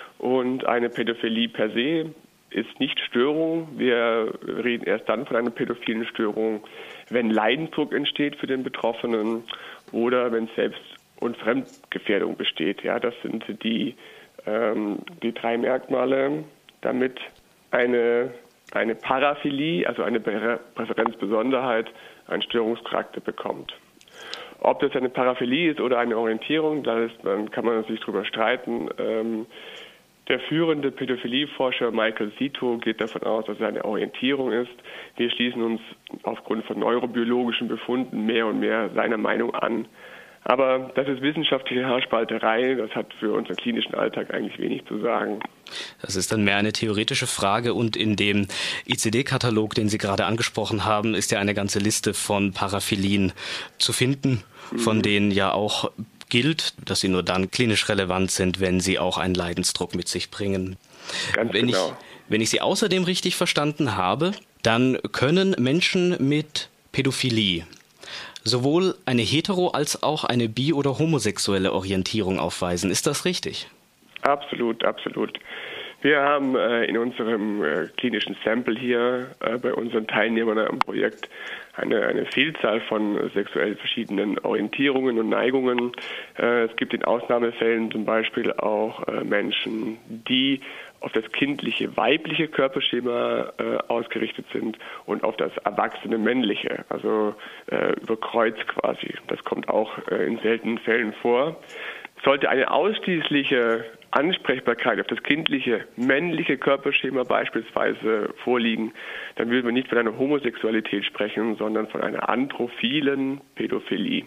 und eine Pädophilie per se ist nicht Störung. Wir reden erst dann von einer pädophilen Störung, wenn Leidensdruck entsteht für den Betroffenen oder wenn Selbst- und Fremdgefährdung besteht. Ja, das sind die, ähm, die drei Merkmale, damit eine, eine Paraphilie, also eine Präferenzbesonderheit, einen Störungscharakter bekommt. Ob das eine Paraphilie ist oder eine Orientierung, da ist, dann kann man sich drüber streiten. Ähm, Der führende Pädophilieforscher Michael Zito geht davon aus, dass es eine Orientierung ist. Wir schließen uns aufgrund von neurobiologischen Befunden mehr und mehr seiner Meinung an. Aber das ist wissenschaftliche Haarspalterei, das hat für unseren klinischen Alltag eigentlich wenig zu sagen. Das ist dann mehr eine theoretische Frage und in dem I C D-Katalog, den Sie gerade angesprochen haben, ist ja eine ganze Liste von Paraphilien zu finden, mhm. von denen ja auch gilt, dass sie nur dann klinisch relevant sind, wenn sie auch einen Leidensdruck mit sich bringen. Ganz wenn genau. Ich, wenn ich Sie außerdem richtig verstanden habe, dann können Menschen mit Pädophilie sowohl eine hetero- als auch eine bi- oder homosexuelle Orientierung aufweisen. Ist das richtig? Absolut, absolut. Wir haben äh, in unserem äh, klinischen Sample hier äh, bei unseren Teilnehmern am Projekt eine, eine Vielzahl von sexuell verschiedenen Orientierungen und Neigungen. Äh, es gibt in Ausnahmefällen zum Beispiel auch äh, Menschen, die auf das kindliche weibliche Körperschema äh, ausgerichtet sind und auf das erwachsene männliche, also äh, über Kreuz quasi. Das kommt auch äh, in seltenen Fällen vor. Sollte eine ausschließliche Ansprechbarkeit auf das kindliche, männliche Körperschema beispielsweise vorliegen, dann würden wir nicht von einer Homosexualität sprechen, sondern von einer anthrophilen Pädophilie.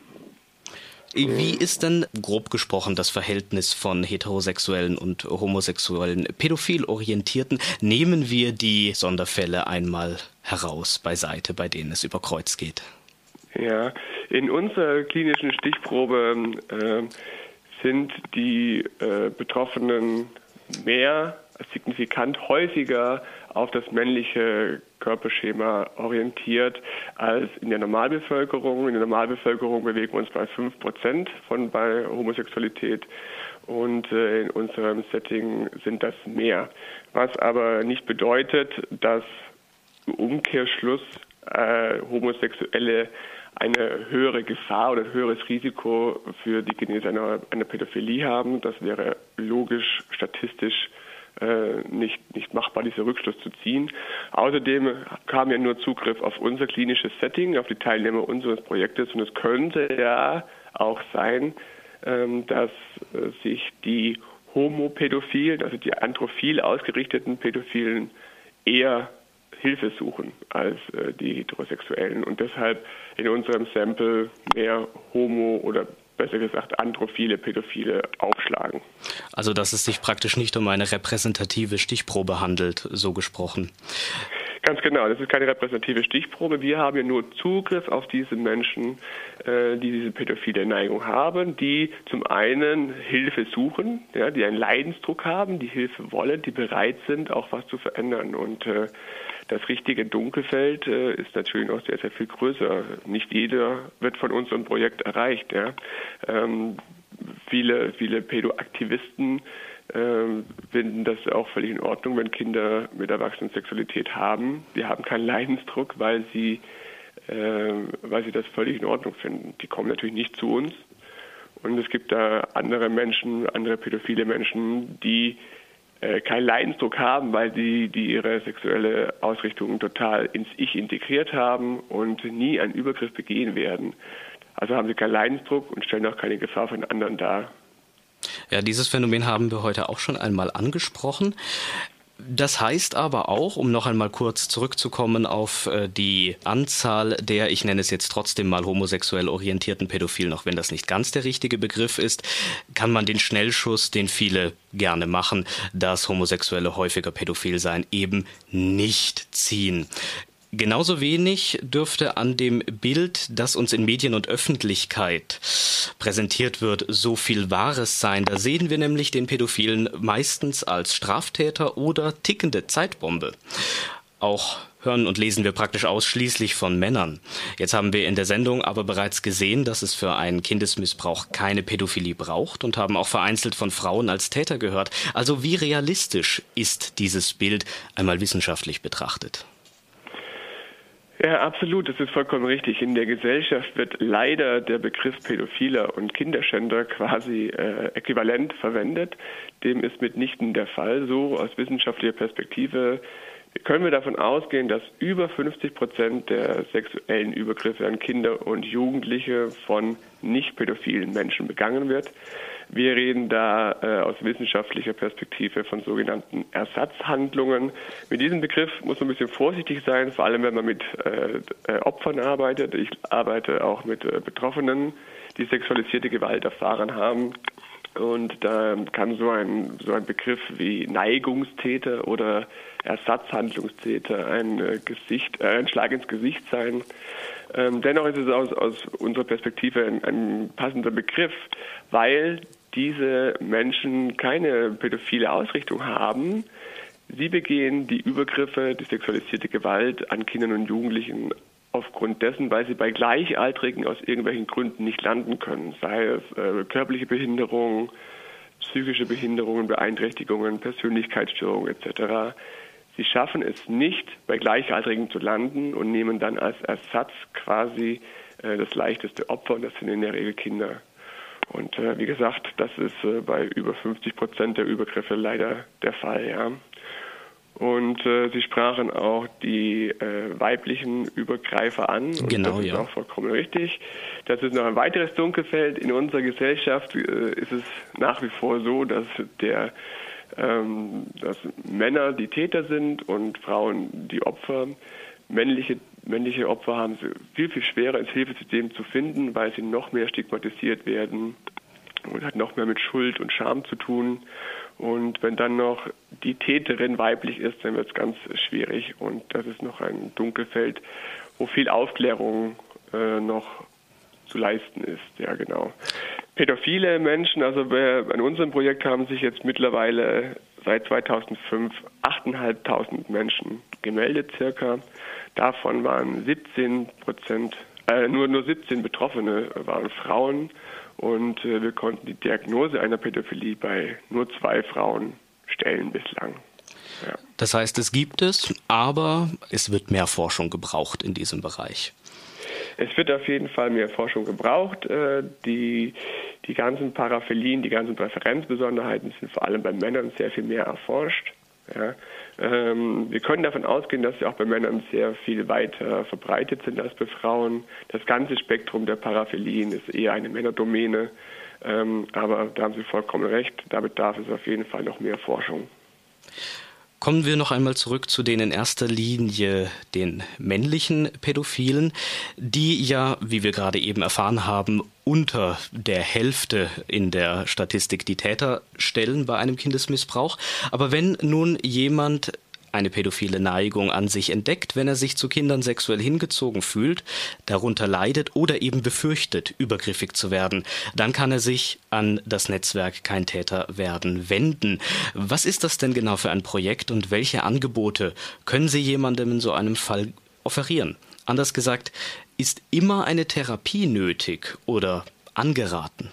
Wie ist denn, grob gesprochen, das Verhältnis von heterosexuellen und homosexuellen pädophil Orientierten? Nehmen wir die Sonderfälle einmal heraus, beiseite, bei denen es über Kreuz geht. Ja, in unserer klinischen Stichprobe äh, sind die äh, Betroffenen mehr, signifikant häufiger auf das männliche Körperschema orientiert als in der Normalbevölkerung. In der Normalbevölkerung bewegen wir uns bei fünf Prozent von bei Homosexualität und äh, in unserem Setting sind das mehr. Was aber nicht bedeutet, dass im Umkehrschluss äh, Homosexuelle eine höhere Gefahr oder ein höheres Risiko für die Genese einer, einer Pädophilie haben. Das wäre logisch, statistisch äh, nicht, nicht machbar, diesen Rückschluss zu ziehen. Außerdem haben wir nur Zugriff auf unser klinisches Setting, auf die Teilnehmer unseres Projektes, und es könnte ja auch sein, ähm, dass äh, sich die Homopädophilen, also die androphil ausgerichteten Pädophilen, eher Hilfe suchen als äh, die Heterosexuellen und deshalb in unserem Sample mehr Homo oder besser gesagt androphile Pädophile aufschlagen. Also dass es sich praktisch nicht um eine repräsentative Stichprobe handelt, so gesprochen. Ganz genau, das ist keine repräsentative Stichprobe. Wir haben ja nur Zugriff auf diese Menschen, äh, die diese pädophile Neigung haben, die zum einen Hilfe suchen, ja, die einen Leidensdruck haben, die Hilfe wollen, die bereit sind, auch was zu verändern. Und äh, das richtige Dunkelfeld äh, ist natürlich noch sehr, sehr viel größer. Nicht jeder wird von unserem Projekt erreicht. Ja. Ähm, viele, viele Pädoaktivisten äh, finden das auch völlig in Ordnung, wenn Kinder mit Erwachsenensexualität haben. Die haben keinen Leidensdruck, weil sie, äh, weil sie das völlig in Ordnung finden. Die kommen natürlich nicht zu uns. Und es gibt da andere Menschen, andere pädophile Menschen, die äh, keinen Leidensdruck haben, weil sie die ihre sexuelle Ausrichtung total ins Ich integriert haben und nie einen Übergriff begehen werden. Also haben sie keinen Leidensdruck und stellen auch keine Gefahr von anderen dar. Ja, dieses Phänomen haben wir heute auch schon einmal angesprochen. Das heißt aber auch, um noch einmal kurz zurückzukommen auf äh, die Anzahl der, ich nenne es jetzt trotzdem mal homosexuell orientierten Pädophilen, auch wenn das nicht ganz der richtige Begriff ist, kann man den Schnellschuss, den viele gerne machen, dass Homosexuelle häufiger pädophil seien, eben nicht ziehen. Genauso wenig dürfte an dem Bild, das uns in Medien und Öffentlichkeit präsentiert wird, so viel Wahres sein. Da sehen wir nämlich den Pädophilen meistens als Straftäter oder tickende Zeitbombe. Auch hören und lesen wir praktisch ausschließlich von Männern. Jetzt haben wir in der Sendung aber bereits gesehen, dass es für einen Kindesmissbrauch keine Pädophilie braucht und haben auch vereinzelt von Frauen als Täter gehört. Also wie realistisch ist dieses Bild einmal wissenschaftlich betrachtet? Ja, absolut, das ist vollkommen richtig. In der Gesellschaft wird leider der Begriff Pädophiler und Kinderschänder quasi äh, äquivalent verwendet. Dem ist mitnichten der Fall. So aus wissenschaftlicher Perspektive können wir davon ausgehen, dass über fünfzig Prozent der sexuellen Übergriffe an Kinder und Jugendliche von nicht pädophilen Menschen begangen wird. Wir reden da äh, aus wissenschaftlicher Perspektive von sogenannten Ersatzhandlungen. Mit diesem Begriff muss man ein bisschen vorsichtig sein, vor allem wenn man mit äh, äh, Opfern arbeitet. Ich arbeite auch mit äh, Betroffenen, die sexualisierte Gewalt erfahren haben. Und da kann so ein, so ein Begriff wie Neigungstäter oder Ersatzhandlungstäter ein, äh, Gesicht, äh, ein Schlag ins Gesicht sein. Ähm, dennoch ist es aus, aus unserer Perspektive ein, ein passender Begriff, weil diese Menschen keine pädophile Ausrichtung haben. Sie begehen die Übergriffe, die sexualisierte Gewalt an Kindern und Jugendlichen aufgrund dessen, weil sie bei Gleichaltrigen aus irgendwelchen Gründen nicht landen können, sei es äh, körperliche Behinderung, psychische Behinderungen, Beeinträchtigungen, Persönlichkeitsstörungen et cetera. Sie schaffen es nicht, bei Gleichaltrigen zu landen und nehmen dann als Ersatz quasi äh, das leichteste Opfer, und das sind in der Regel Kinder. Und äh, wie gesagt, das ist äh, bei über fünfzig Prozent der Übergriffe leider der Fall, ja. Und äh, Sie sprachen auch die äh, weiblichen Übergreifer an. Und genau, das ist ja. auch vollkommen richtig. Das ist noch ein weiteres Dunkelfeld. In unserer Gesellschaft äh, ist es nach wie vor so, dass der ähm, dass Männer die Täter sind und Frauen die Opfer. Männliche Männliche Opfer haben es viel, viel schwerer, ins Hilfesystem zu finden, weil sie noch mehr stigmatisiert werden und hat noch mehr mit Schuld und Scham zu tun. Und wenn dann noch die Täterin weiblich ist, dann wird es ganz schwierig. Und das ist noch ein Dunkelfeld, wo viel Aufklärung äh, noch zu leisten ist. Ja, genau. Pädophile Menschen, also bei, an unserem Projekt haben sich jetzt mittlerweile seit zweitausendfünf achttausendfünfhundert Menschen gemeldet circa. Davon waren siebzehn Prozent, äh, nur, nur siebzehn Betroffene waren Frauen und äh, wir konnten die Diagnose einer Pädophilie bei nur zwei Frauen stellen bislang. Ja. Das heißt, es gibt es, aber es wird mehr Forschung gebraucht in diesem Bereich. Es wird auf jeden Fall mehr Forschung gebraucht. Äh, die, die ganzen Paraphilien, die ganzen Präferenzbesonderheiten sind vor allem bei Männern sehr viel mehr erforscht. Ja. Ähm, wir können davon ausgehen, dass sie auch bei Männern sehr viel weiter verbreitet sind als bei Frauen. Das ganze Spektrum der Paraphilien ist eher eine Männerdomäne. Ähm, aber da haben Sie vollkommen recht, da bedarf es auf jeden Fall noch mehr Forschung. Kommen wir noch einmal zurück zu den in erster Linie den männlichen Pädophilen, die ja, wie wir gerade eben erfahren haben, unter der Hälfte in der Statistik die Täter stellen bei einem Kindesmissbrauch. Aber wenn nun jemand eine pädophile Neigung an sich entdeckt, wenn er sich zu Kindern sexuell hingezogen fühlt, darunter leidet oder eben befürchtet, übergriffig zu werden, dann kann er sich an das Netzwerk Kein Täter werden wenden. Was ist das denn genau für ein Projekt und welche Angebote können Sie jemandem in so einem Fall offerieren? Anders gesagt, ist immer eine Therapie nötig oder angeraten?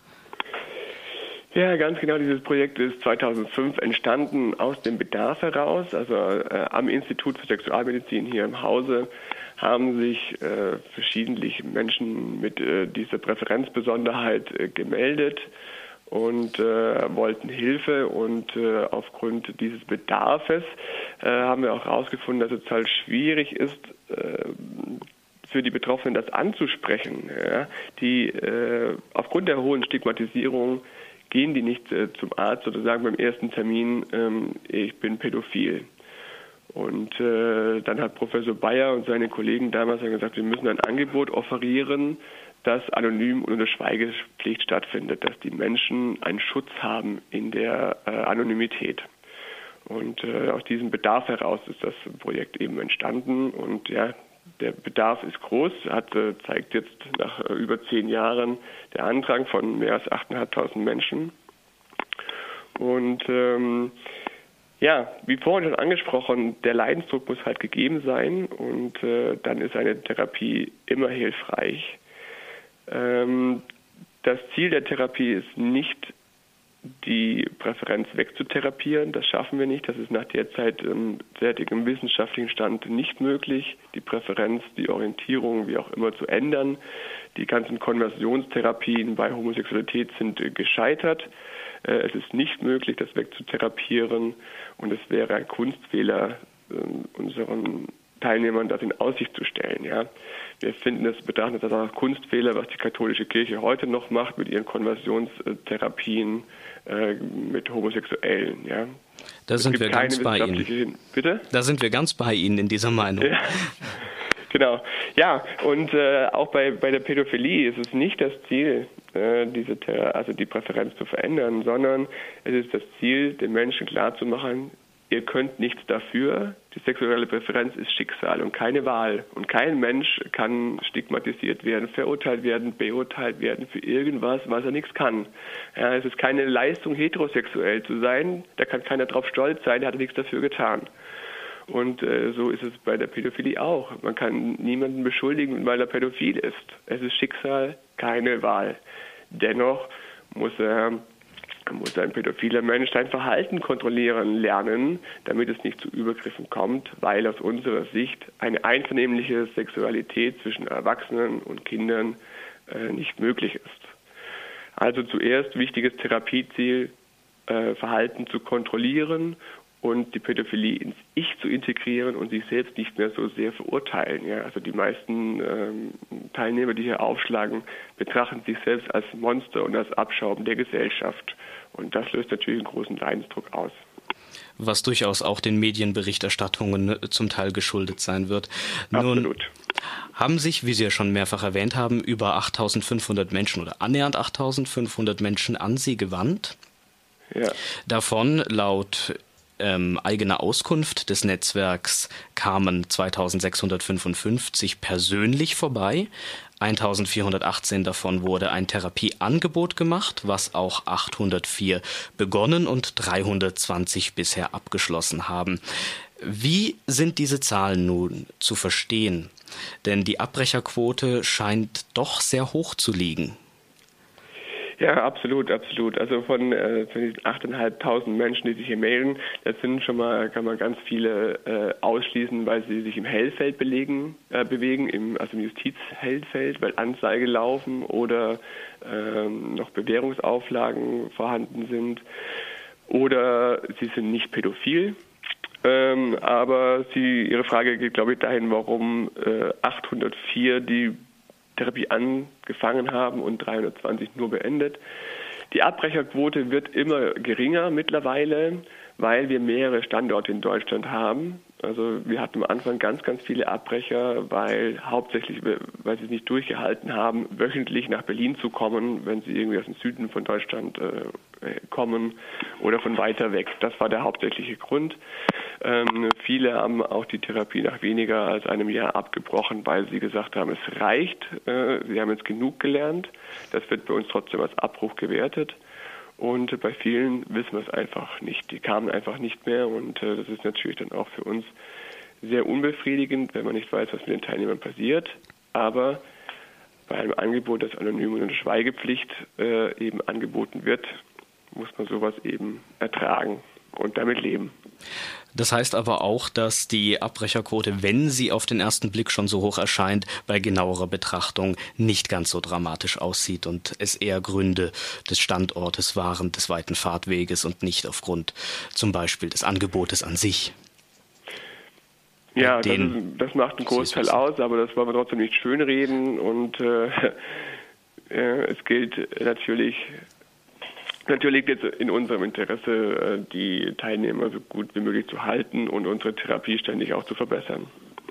Ja, ganz genau. Dieses Projekt ist zweitausendfünf entstanden aus dem Bedarf heraus. Also äh, am Institut für Sexualmedizin hier im Hause haben sich äh, verschiedentlich Menschen mit äh, dieser Präferenzbesonderheit äh, gemeldet und äh, wollten Hilfe. Und äh, aufgrund dieses Bedarfes äh, haben wir auch herausgefunden, dass es total schwierig ist, äh, für die Betroffenen das anzusprechen. Ja? Die äh, aufgrund der hohen Stigmatisierung gehen die nicht äh, zum Arzt oder sagen beim ersten Termin, ähm, ich bin pädophil. Und äh, dann hat Professor Bayer und seine Kollegen damals gesagt, wir müssen ein Angebot offerieren, das anonym und unter Schweigepflicht stattfindet, dass die Menschen einen Schutz haben in der äh, Anonymität. Und äh, aus diesem Bedarf heraus ist das Projekt eben entstanden. Und ja, der Bedarf ist groß, hat, äh, zeigt jetzt nach äh, über zehn Jahren der Andrang von mehr als achttausendfünfhundert Menschen. Und ähm, ja, wie vorhin schon angesprochen, der Leidensdruck muss halt gegeben sein und äh, dann ist eine Therapie immer hilfreich. Ähm, das Ziel der Therapie ist nicht, die Präferenz wegzutherapieren. Das schaffen wir nicht. Das ist nach derzeit ähm, derartigem wissenschaftlichen Stand nicht möglich, die Präferenz, die Orientierung, wie auch immer, zu ändern. Die ganzen Konversionstherapien bei Homosexualität sind äh, gescheitert. Äh, es ist nicht möglich, das wegzutherapieren und es wäre ein Kunstfehler, äh, unseren Teilnehmern das in Aussicht zu stellen. Ja. Wir finden es, betrachten das als Kunstfehler, was die katholische Kirche heute noch macht mit ihren Konversionstherapien äh, mit Homosexuellen. Ja. Da es sind wir ganz bei Ihnen. Hin- Bitte? Da sind wir ganz bei Ihnen in dieser Meinung. Ja. Genau. Ja, und äh, auch bei, bei der Pädophilie ist es nicht das Ziel, äh, diese Thera- also die Präferenz zu verändern, sondern es ist das Ziel, den Menschen klarzumachen, ihr könnt nichts dafür. Die sexuelle Präferenz ist Schicksal und keine Wahl. Und kein Mensch kann stigmatisiert werden, verurteilt werden, beurteilt werden für irgendwas, was er nichts kann. Ja, es ist keine Leistung, heterosexuell zu sein. Da kann keiner drauf stolz sein, der hat nichts dafür getan. Und äh, so ist es bei der Pädophilie auch. Man kann niemanden beschuldigen, weil er pädophil ist. Es ist Schicksal, keine Wahl. Dennoch muss er muss ein pädophiler Mensch sein Verhalten kontrollieren lernen, damit es nicht zu Übergriffen kommt, weil aus unserer Sicht eine einvernehmliche Sexualität zwischen Erwachsenen und Kindern äh, nicht möglich ist. Also zuerst wichtiges Therapieziel, äh, Verhalten zu kontrollieren und die Pädophilie ins Ich zu integrieren und sich selbst nicht mehr so sehr verurteilen. Ja, also die meisten ähm, Teilnehmer, die hier aufschlagen, betrachten sich selbst als Monster und als Abschaum der Gesellschaft. Und das löst natürlich einen großen Leidensdruck aus. Was durchaus auch den Medienberichterstattungen zum Teil geschuldet sein wird. Absolut. Nun haben sich, wie Sie ja schon mehrfach erwähnt haben, über achttausendfünfhundert Menschen oder annähernd achttausendfünfhundert Menschen an Sie gewandt. Ja. Davon laut Ähm, eigener Auskunft des Netzwerks kamen zweitausendsechshundertfünfundfünfzig persönlich vorbei. eintausendvierhundertachtzehn davon wurde ein Therapieangebot gemacht, was auch achthundertvier begonnen und dreihundertzwanzig bisher abgeschlossen haben. Wie sind diese Zahlen nun zu verstehen? Denn die Abbrecherquote scheint doch sehr hoch zu liegen. Ja, absolut, absolut. Also von, äh, von diesen achttausendfünfhundert Menschen, die sich hier melden, das sind schon mal, kann man ganz viele äh, ausschließen, weil sie sich im Hellfeld belegen, äh, bewegen, im, also im Justizhellfeld, weil Anzeige laufen oder ähm, noch Bewährungsauflagen vorhanden sind. Oder sie sind nicht pädophil. Ähm, aber sie, Ihre Frage geht, glaube ich, dahin, warum äh, achthundertvier die Therapie angefangen haben und dreihundertzwanzig nur beendet. Die Abbrecherquote wird immer geringer mittlerweile, weil wir mehrere Standorte in Deutschland haben. Also wir hatten am Anfang ganz, ganz viele Abbrecher, weil hauptsächlich, weil sie es nicht durchgehalten haben, wöchentlich nach Berlin zu kommen, wenn sie irgendwie aus dem Süden von Deutschland äh, kommen oder von weiter weg. Das war der hauptsächliche Grund. Ähm, viele haben auch die Therapie nach weniger als einem Jahr abgebrochen, weil sie gesagt haben, es reicht, äh, sie haben jetzt genug gelernt. Das wird bei uns trotzdem als Abbruch gewertet. Und bei vielen wissen wir es einfach nicht. Die kamen einfach nicht mehr und äh, das ist natürlich dann auch für uns sehr unbefriedigend, wenn man nicht weiß, was mit den Teilnehmern passiert. Aber bei einem Angebot, das anonym und unter Schweigepflicht äh, eben angeboten wird, muss man sowas eben ertragen und damit leben. Das heißt aber auch, dass die Abbrecherquote, wenn sie auf den ersten Blick schon so hoch erscheint, bei genauerer Betrachtung nicht ganz so dramatisch aussieht und es eher Gründe des Standortes waren, des weiten Fahrtweges und nicht aufgrund zum Beispiel des Angebotes an sich. Ja, das, ist, das macht einen Großteil aus, aber das wollen wir trotzdem nicht schönreden und äh, äh, es gilt natürlich... Natürlich liegt es in unserem Interesse, die Teilnehmer so gut wie möglich zu halten und unsere Therapie ständig auch zu verbessern.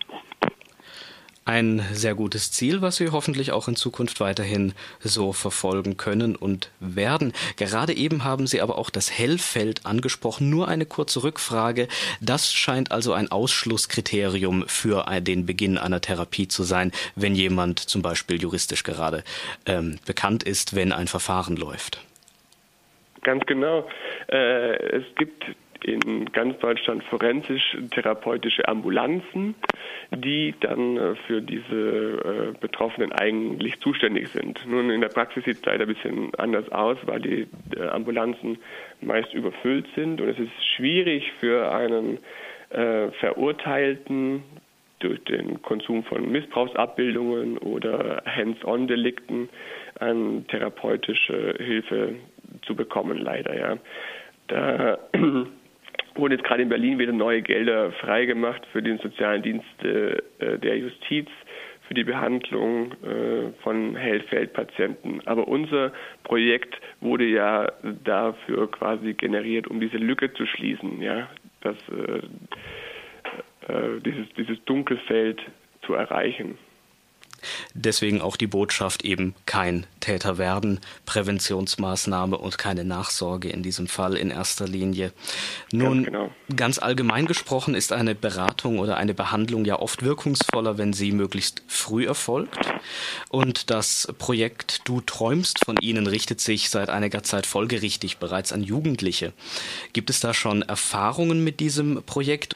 Ein sehr gutes Ziel, was wir hoffentlich auch in Zukunft weiterhin so verfolgen können und werden. Gerade eben haben Sie aber auch das Hellfeld angesprochen. Nur eine kurze Rückfrage. Das scheint also ein Ausschlusskriterium für den Beginn einer Therapie zu sein, wenn jemand zum Beispiel juristisch gerade ähm, bekannt ist, wenn ein Verfahren läuft. Ganz genau. Äh, es gibt in ganz Deutschland forensisch-therapeutische Ambulanzen, die dann äh, für diese äh, Betroffenen eigentlich zuständig sind. Nun, in der Praxis sieht es leider ein bisschen anders aus, weil die äh, Ambulanzen meist überfüllt sind und es ist schwierig für einen äh, Verurteilten durch den Konsum von Missbrauchsabbildungen oder Hands-on-Delikten an therapeutische Hilfe zu bekommen, leider, ja. Da wurden jetzt gerade in Berlin wieder neue Gelder freigemacht für den sozialen Dienst äh, der Justiz, für die Behandlung äh, von Hellfeld-Patienten. Aber unser Projekt wurde ja dafür quasi generiert, um diese Lücke zu schließen, ja, das, äh, äh, dieses, dieses Dunkelfeld zu erreichen. Deswegen auch die Botschaft eben kein Täter werden, Präventionsmaßnahme und keine Nachsorge in diesem Fall in erster Linie. Nun, ganz, genau. Ganz allgemein gesprochen ist eine Beratung oder eine Behandlung ja oft wirkungsvoller, wenn sie möglichst früh erfolgt. Und das Projekt Du träumst von ihnen richtet sich seit einiger Zeit folgerichtig bereits an Jugendliche. Gibt es da schon Erfahrungen mit diesem Projekt?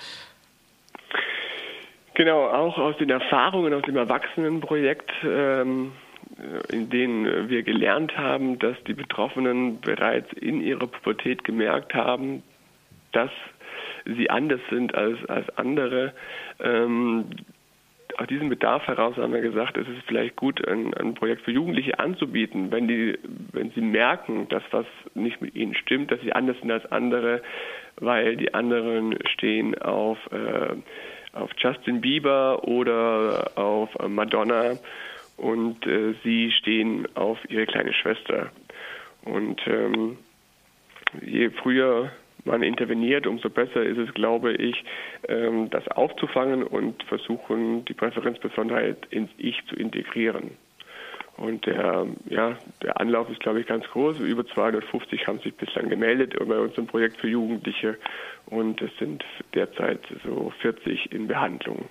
Genau, auch aus den Erfahrungen aus dem Erwachsenenprojekt, ähm, in denen wir gelernt haben, dass die Betroffenen bereits in ihrer Pubertät gemerkt haben, dass sie anders sind als, als andere. Ähm, aus diesem Bedarf heraus haben wir gesagt, es ist vielleicht gut, ein, ein Projekt für Jugendliche anzubieten, wenn die, wenn sie merken, dass was nicht mit ihnen stimmt, dass sie anders sind als andere, weil die anderen stehen auf äh, auf Justin Bieber oder auf Madonna und äh, sie stehen auf ihre kleine Schwester. Und ähm, je früher man interveniert, umso besser ist es, glaube ich, ähm, das aufzufangen und versuchen, die Präferenzbesonderheit ins Ich zu integrieren. Und der, ja, der Anlauf ist, glaube ich, ganz groß. Über zweihundertfünfzig haben sich bislang gemeldet bei unserem Projekt für Jugendliche und es sind derzeit so vierzig in Behandlung.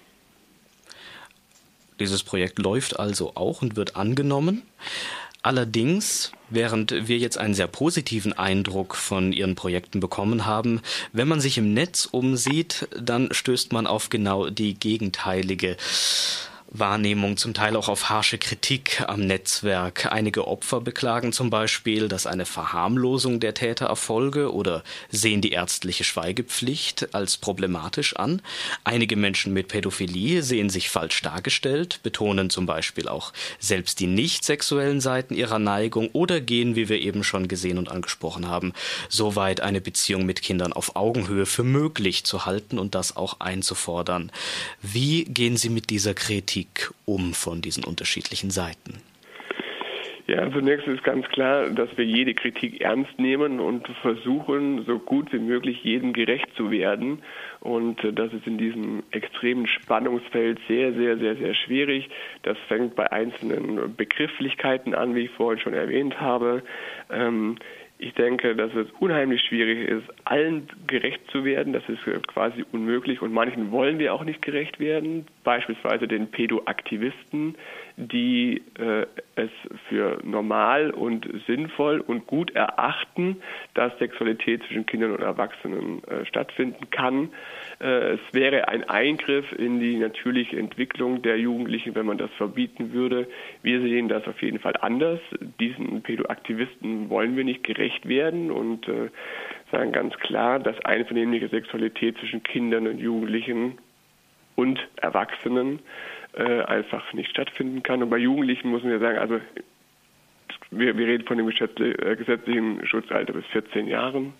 Dieses Projekt läuft also auch und wird angenommen. Allerdings, während wir jetzt einen sehr positiven Eindruck von Ihren Projekten bekommen haben, wenn man sich im Netz umsieht, dann stößt man auf genau die gegenteilige Wahrnehmung, zum Teil auch auf harsche Kritik am Netzwerk. Einige Opfer beklagen zum Beispiel, dass eine Verharmlosung der Täter erfolge oder sehen die ärztliche Schweigepflicht als problematisch an. Einige Menschen mit Pädophilie sehen sich falsch dargestellt, betonen zum Beispiel auch selbst die nicht sexuellen Seiten ihrer Neigung oder gehen, wie wir eben schon gesehen und angesprochen haben, so weit, eine Beziehung mit Kindern auf Augenhöhe für möglich zu halten und das auch einzufordern. Wie gehen Sie mit dieser Kritik um von diesen unterschiedlichen Seiten? Ja, zunächst ist ganz klar, dass wir jede Kritik ernst nehmen und versuchen, so gut wie möglich jedem gerecht zu werden. Und das ist in diesem extremen Spannungsfeld sehr, sehr, sehr, sehr schwierig. Das fängt bei einzelnen Begrifflichkeiten an, wie ich vorhin schon erwähnt habe. Ähm, Ich denke, dass es unheimlich schwierig ist, allen gerecht zu werden. Das ist quasi unmöglich und manchen wollen wir auch nicht gerecht werden. Beispielsweise den Pädoaktivisten, die äh, es für normal und sinnvoll und gut erachten, dass Sexualität zwischen Kindern und Erwachsenen äh, stattfinden kann. Äh, es wäre ein Eingriff in die natürliche Entwicklung der Jugendlichen, wenn man das verbieten würde. Wir sehen das auf jeden Fall anders. Diesen Pädoaktivisten wollen wir nicht gerecht werden und äh, sagen ganz klar, dass einvernehmliche Sexualität zwischen Kindern und Jugendlichen und Erwachsenen äh, einfach nicht stattfinden kann. Und bei Jugendlichen muss man ja sagen, also wir, wir reden von dem gesetzlichen Schutzalter bis vierzehn Jahren,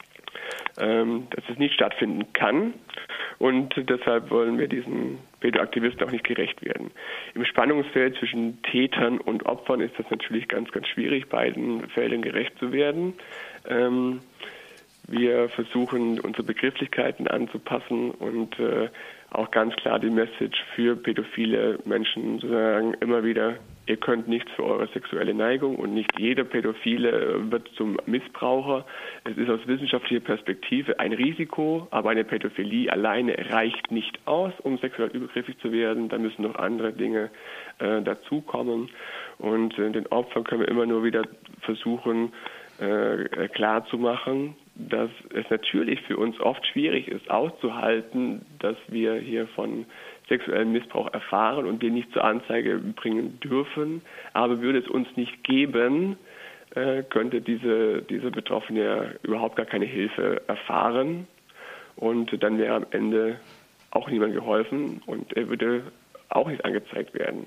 ähm, dass es nicht stattfinden kann. Und deshalb wollen wir diesen Pädoaktivisten auch nicht gerecht werden. Im Spannungsfeld zwischen Tätern und Opfern ist das natürlich ganz, ganz schwierig, beiden Fällen gerecht zu werden. Ähm, wir versuchen, unsere Begrifflichkeiten anzupassen und äh, auch ganz klar die Message für pädophile Menschen zu sagen, immer wieder, ihr könnt nichts für eure sexuelle Neigung und nicht jeder Pädophile wird zum Missbraucher. Es ist aus wissenschaftlicher Perspektive ein Risiko, aber eine Pädophilie alleine reicht nicht aus, um sexuell übergriffig zu werden. Da müssen noch andere Dinge äh, dazukommen. Und äh, den Opfern können wir immer nur wieder versuchen, äh, klarzumachen, dass es natürlich für uns oft schwierig ist, auszuhalten, dass wir hier von sexuellem Missbrauch erfahren und den nicht zur Anzeige bringen dürfen. Aber würde es uns nicht geben, äh, könnte diese, diese Betroffene ja überhaupt gar keine Hilfe erfahren. Und dann wäre am Ende auch niemand geholfen und er würde auch nicht angezeigt werden.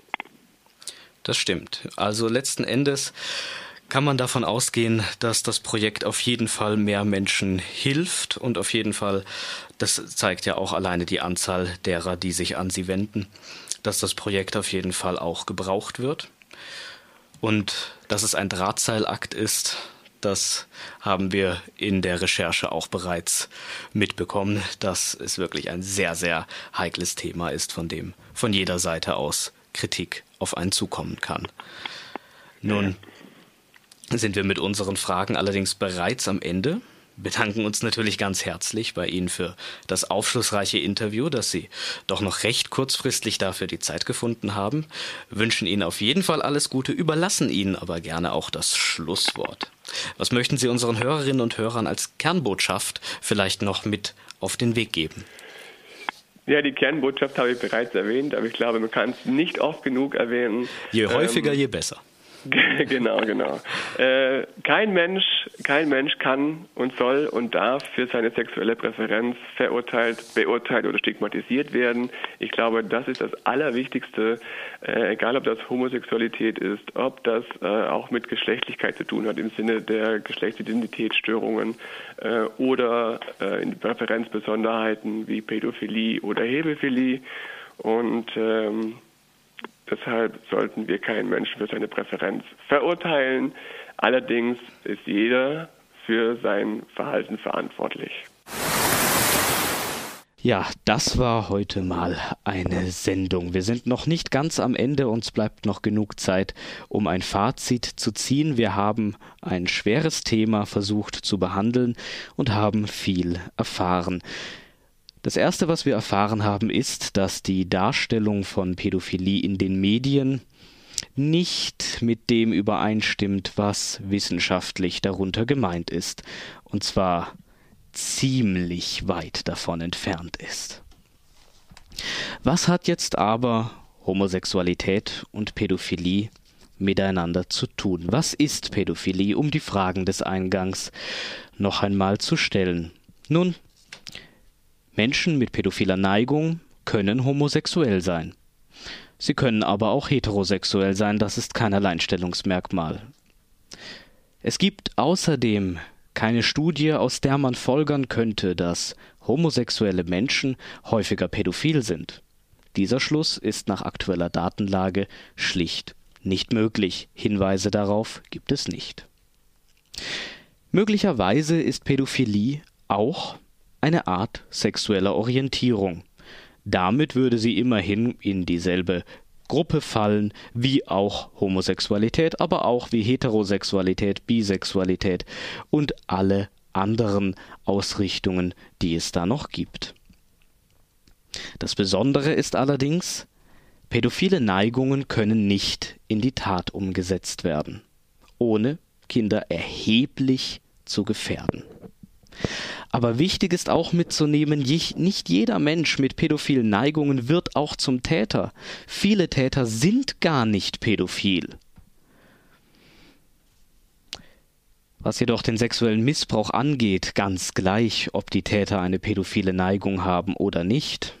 Das stimmt. Also letzten Endes kann man davon ausgehen, dass das Projekt auf jeden Fall mehr Menschen hilft und auf jeden Fall, das zeigt ja auch alleine die Anzahl derer, die sich an sie wenden, dass das Projekt auf jeden Fall auch gebraucht wird und dass es ein Drahtseilakt ist, das haben wir in der Recherche auch bereits mitbekommen, dass es wirklich ein sehr, sehr heikles Thema ist, von dem von jeder Seite aus Kritik auf einen zukommen kann. Nun sind wir mit unseren Fragen allerdings bereits am Ende. Bedanken uns natürlich ganz herzlich bei Ihnen für das aufschlussreiche Interview, dass Sie doch noch recht kurzfristig dafür die Zeit gefunden haben. Wünschen Ihnen auf jeden Fall alles Gute, überlassen Ihnen aber gerne auch das Schlusswort. Was möchten Sie unseren Hörerinnen und Hörern als Kernbotschaft vielleicht noch mit auf den Weg geben? Ja, die Kernbotschaft habe ich bereits erwähnt, aber ich glaube, man kann es nicht oft genug erwähnen. Je häufiger, ähm, je besser. Genau, genau. Äh, kein Mensch, kein Mensch kann und soll und darf für seine sexuelle Präferenz verurteilt, beurteilt oder stigmatisiert werden. Ich glaube, das ist das Allerwichtigste, äh, egal ob das Homosexualität ist, ob das äh, auch mit Geschlechtlichkeit zu tun hat im Sinne der Geschlechtsidentitätsstörungen äh, oder äh, in Präferenzbesonderheiten wie Pädophilie oder Hebephilie. Und ähm, deshalb sollten wir keinen Menschen für seine Präferenz verurteilen. Allerdings ist jeder für sein Verhalten verantwortlich. Ja, das war heute mal eine Sendung. Wir sind noch nicht ganz am Ende, uns bleibt noch genug Zeit, um ein Fazit zu ziehen. Wir haben ein schweres Thema versucht zu behandeln und haben viel erfahren. Das Erste, was wir erfahren haben, ist, dass die Darstellung von Pädophilie in den Medien nicht mit dem übereinstimmt, was wissenschaftlich darunter gemeint ist. Und zwar ziemlich weit davon entfernt ist. Was hat jetzt aber Homosexualität und Pädophilie miteinander zu tun? Was ist Pädophilie, um die Fragen des Eingangs noch einmal zu stellen? Nun, Menschen mit pädophiler Neigung können homosexuell sein. Sie können aber auch heterosexuell sein, das ist kein Alleinstellungsmerkmal. Es gibt außerdem keine Studie, aus der man folgern könnte, dass homosexuelle Menschen häufiger pädophil sind. Dieser Schluss ist nach aktueller Datenlage schlicht nicht möglich. Hinweise darauf gibt es nicht. Möglicherweise ist Pädophilie auch eine Art sexueller Orientierung. Damit würde sie immerhin in dieselbe Gruppe fallen wie auch Homosexualität, aber auch wie Heterosexualität, Bisexualität und alle anderen Ausrichtungen, die es da noch gibt. Das Besondere ist allerdings, pädophile Neigungen können nicht in die Tat umgesetzt werden, ohne Kinder erheblich zu gefährden. Aber wichtig ist auch mitzunehmen, nicht jeder Mensch mit pädophilen Neigungen wird auch zum Täter. Viele Täter sind gar nicht pädophil. Was jedoch den sexuellen Missbrauch angeht, ganz gleich, ob die Täter eine pädophile Neigung haben oder nicht,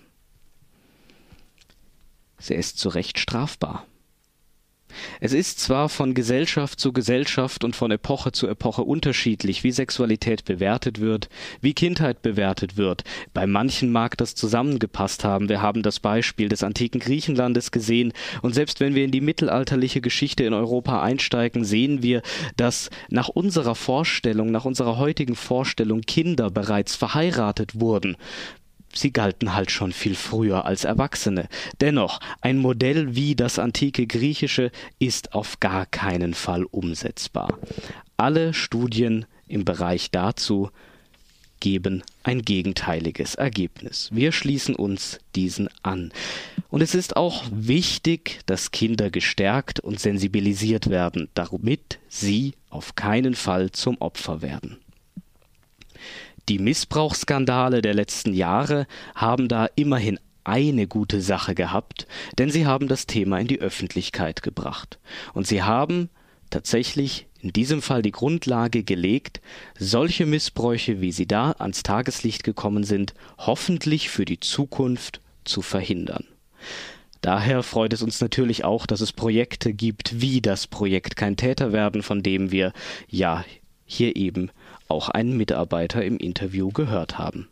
sie ist zu Recht strafbar. Es ist zwar von Gesellschaft zu Gesellschaft und von Epoche zu Epoche unterschiedlich, wie Sexualität bewertet wird, wie Kindheit bewertet wird. Bei manchen mag das zusammengepasst haben. Wir haben das Beispiel des antiken Griechenlandes gesehen. Und selbst wenn wir in die mittelalterliche Geschichte in Europa einsteigen, sehen wir, dass nach unserer Vorstellung, nach unserer heutigen Vorstellung Kinder bereits verheiratet wurden. Sie galten halt schon viel früher als Erwachsene. Dennoch, ein Modell wie das antike Griechische ist auf gar keinen Fall umsetzbar. Alle Studien im Bereich dazu geben ein gegenteiliges Ergebnis. Wir schließen uns diesen an. Und es ist auch wichtig, dass Kinder gestärkt und sensibilisiert werden, damit sie auf keinen Fall zum Opfer werden. Die Missbrauchsskandale der letzten Jahre haben da immerhin eine gute Sache gehabt, denn sie haben das Thema in die Öffentlichkeit gebracht. Und sie haben tatsächlich in diesem Fall die Grundlage gelegt, solche Missbräuche, wie sie da ans Tageslicht gekommen sind, hoffentlich für die Zukunft zu verhindern. Daher freut es uns natürlich auch, dass es Projekte gibt, wie das Projekt Kein Täter werden, von dem wir ja hier eben auch einen Mitarbeiter im Interview gehört haben.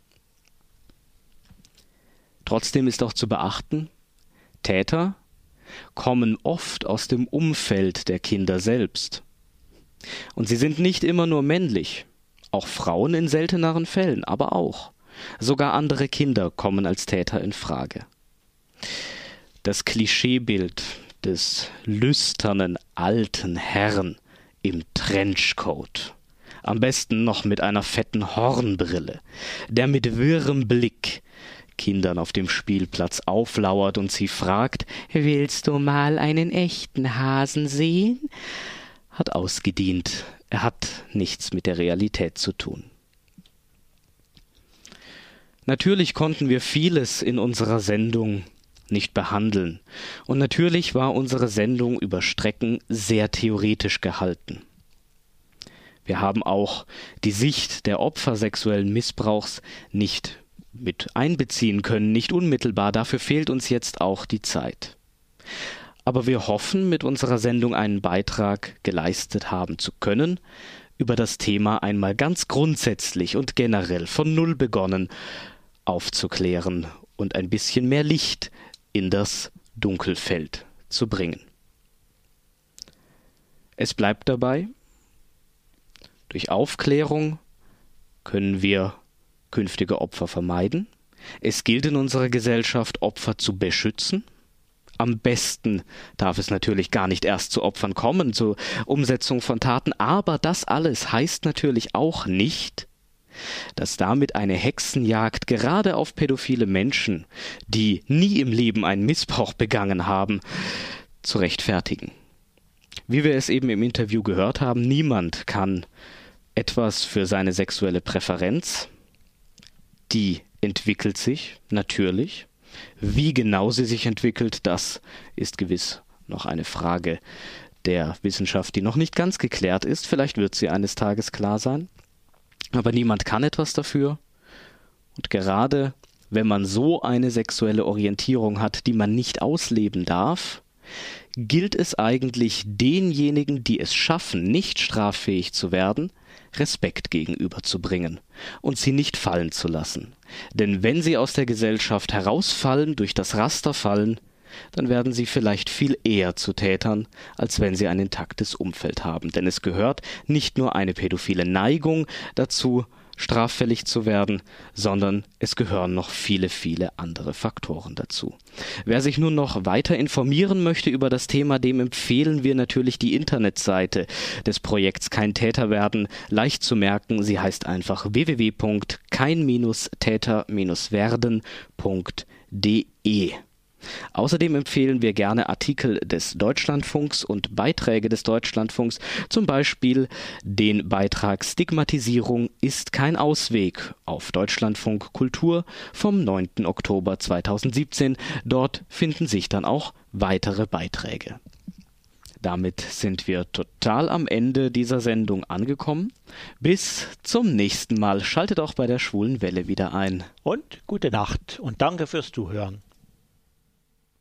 Trotzdem ist auch zu beachten, Täter kommen oft aus dem Umfeld der Kinder selbst. Und sie sind nicht immer nur männlich, auch Frauen in selteneren Fällen, aber auch. Sogar andere Kinder kommen als Täter in Frage. Das Klischeebild des lüsternen alten Herrn im Trenchcoat, am besten noch mit einer fetten Hornbrille, der mit wirrem Blick Kindern auf dem Spielplatz auflauert und sie fragt, »Willst du mal einen echten Hasen sehen?« hat ausgedient. Er hat nichts mit der Realität zu tun. Natürlich konnten wir vieles in unserer Sendung nicht behandeln. Und natürlich war unsere Sendung über Strecken sehr theoretisch gehalten. Wir haben auch die Sicht der Opfer sexuellen Missbrauchs nicht mit einbeziehen können, nicht unmittelbar. Dafür fehlt uns jetzt auch die Zeit. Aber wir hoffen, mit unserer Sendung einen Beitrag geleistet haben zu können, über das Thema einmal ganz grundsätzlich und generell von Null begonnen aufzuklären und ein bisschen mehr Licht in das Dunkelfeld zu bringen. Es bleibt dabei, durch Aufklärung können wir künftige Opfer vermeiden. Es gilt in unserer Gesellschaft, Opfer zu beschützen. Am besten darf es natürlich gar nicht erst zu Opfern kommen, zur Umsetzung von Taten, aber das alles heißt natürlich auch nicht, dass damit eine Hexenjagd gerade auf pädophile Menschen, die nie im Leben einen Missbrauch begangen haben, zu rechtfertigen. Wie wir es eben im Interview gehört haben, niemand kann etwas für seine sexuelle Präferenz. Die entwickelt sich natürlich. Wie genau sie sich entwickelt, das ist gewiss noch eine Frage der Wissenschaft, die noch nicht ganz geklärt ist. Vielleicht wird sie eines Tages klar sein. Aber niemand kann etwas dafür. Und gerade wenn man so eine sexuelle Orientierung hat, die man nicht ausleben darf, gilt es eigentlich denjenigen, die es schaffen, nicht straffähig zu werden, Respekt gegenüberzubringen und sie nicht fallen zu lassen. Denn wenn sie aus der Gesellschaft herausfallen, durch das Raster fallen, dann werden sie vielleicht viel eher zu Tätern, als wenn sie ein intaktes Umfeld haben. Denn es gehört nicht nur eine pädophile Neigung dazu, straffällig zu werden, sondern es gehören noch viele, viele andere Faktoren dazu. Wer sich nun noch weiter informieren möchte über das Thema, dem empfehlen wir natürlich die Internetseite des Projekts Kein Täter werden. Leicht zu merken, sie heißt einfach w w w punkt kein Täter werden punkt de. Außerdem empfehlen wir gerne Artikel des Deutschlandfunks und Beiträge des Deutschlandfunks, zum Beispiel den Beitrag Stigmatisierung ist kein Ausweg auf Deutschlandfunk Kultur vom neunten Oktober zweitausendsiebzehn. Dort finden sich dann auch weitere Beiträge. Damit sind wir total am Ende dieser Sendung angekommen. Bis zum nächsten Mal. Schaltet auch bei der Schwulen Welle wieder ein. Und gute Nacht und danke fürs Zuhören.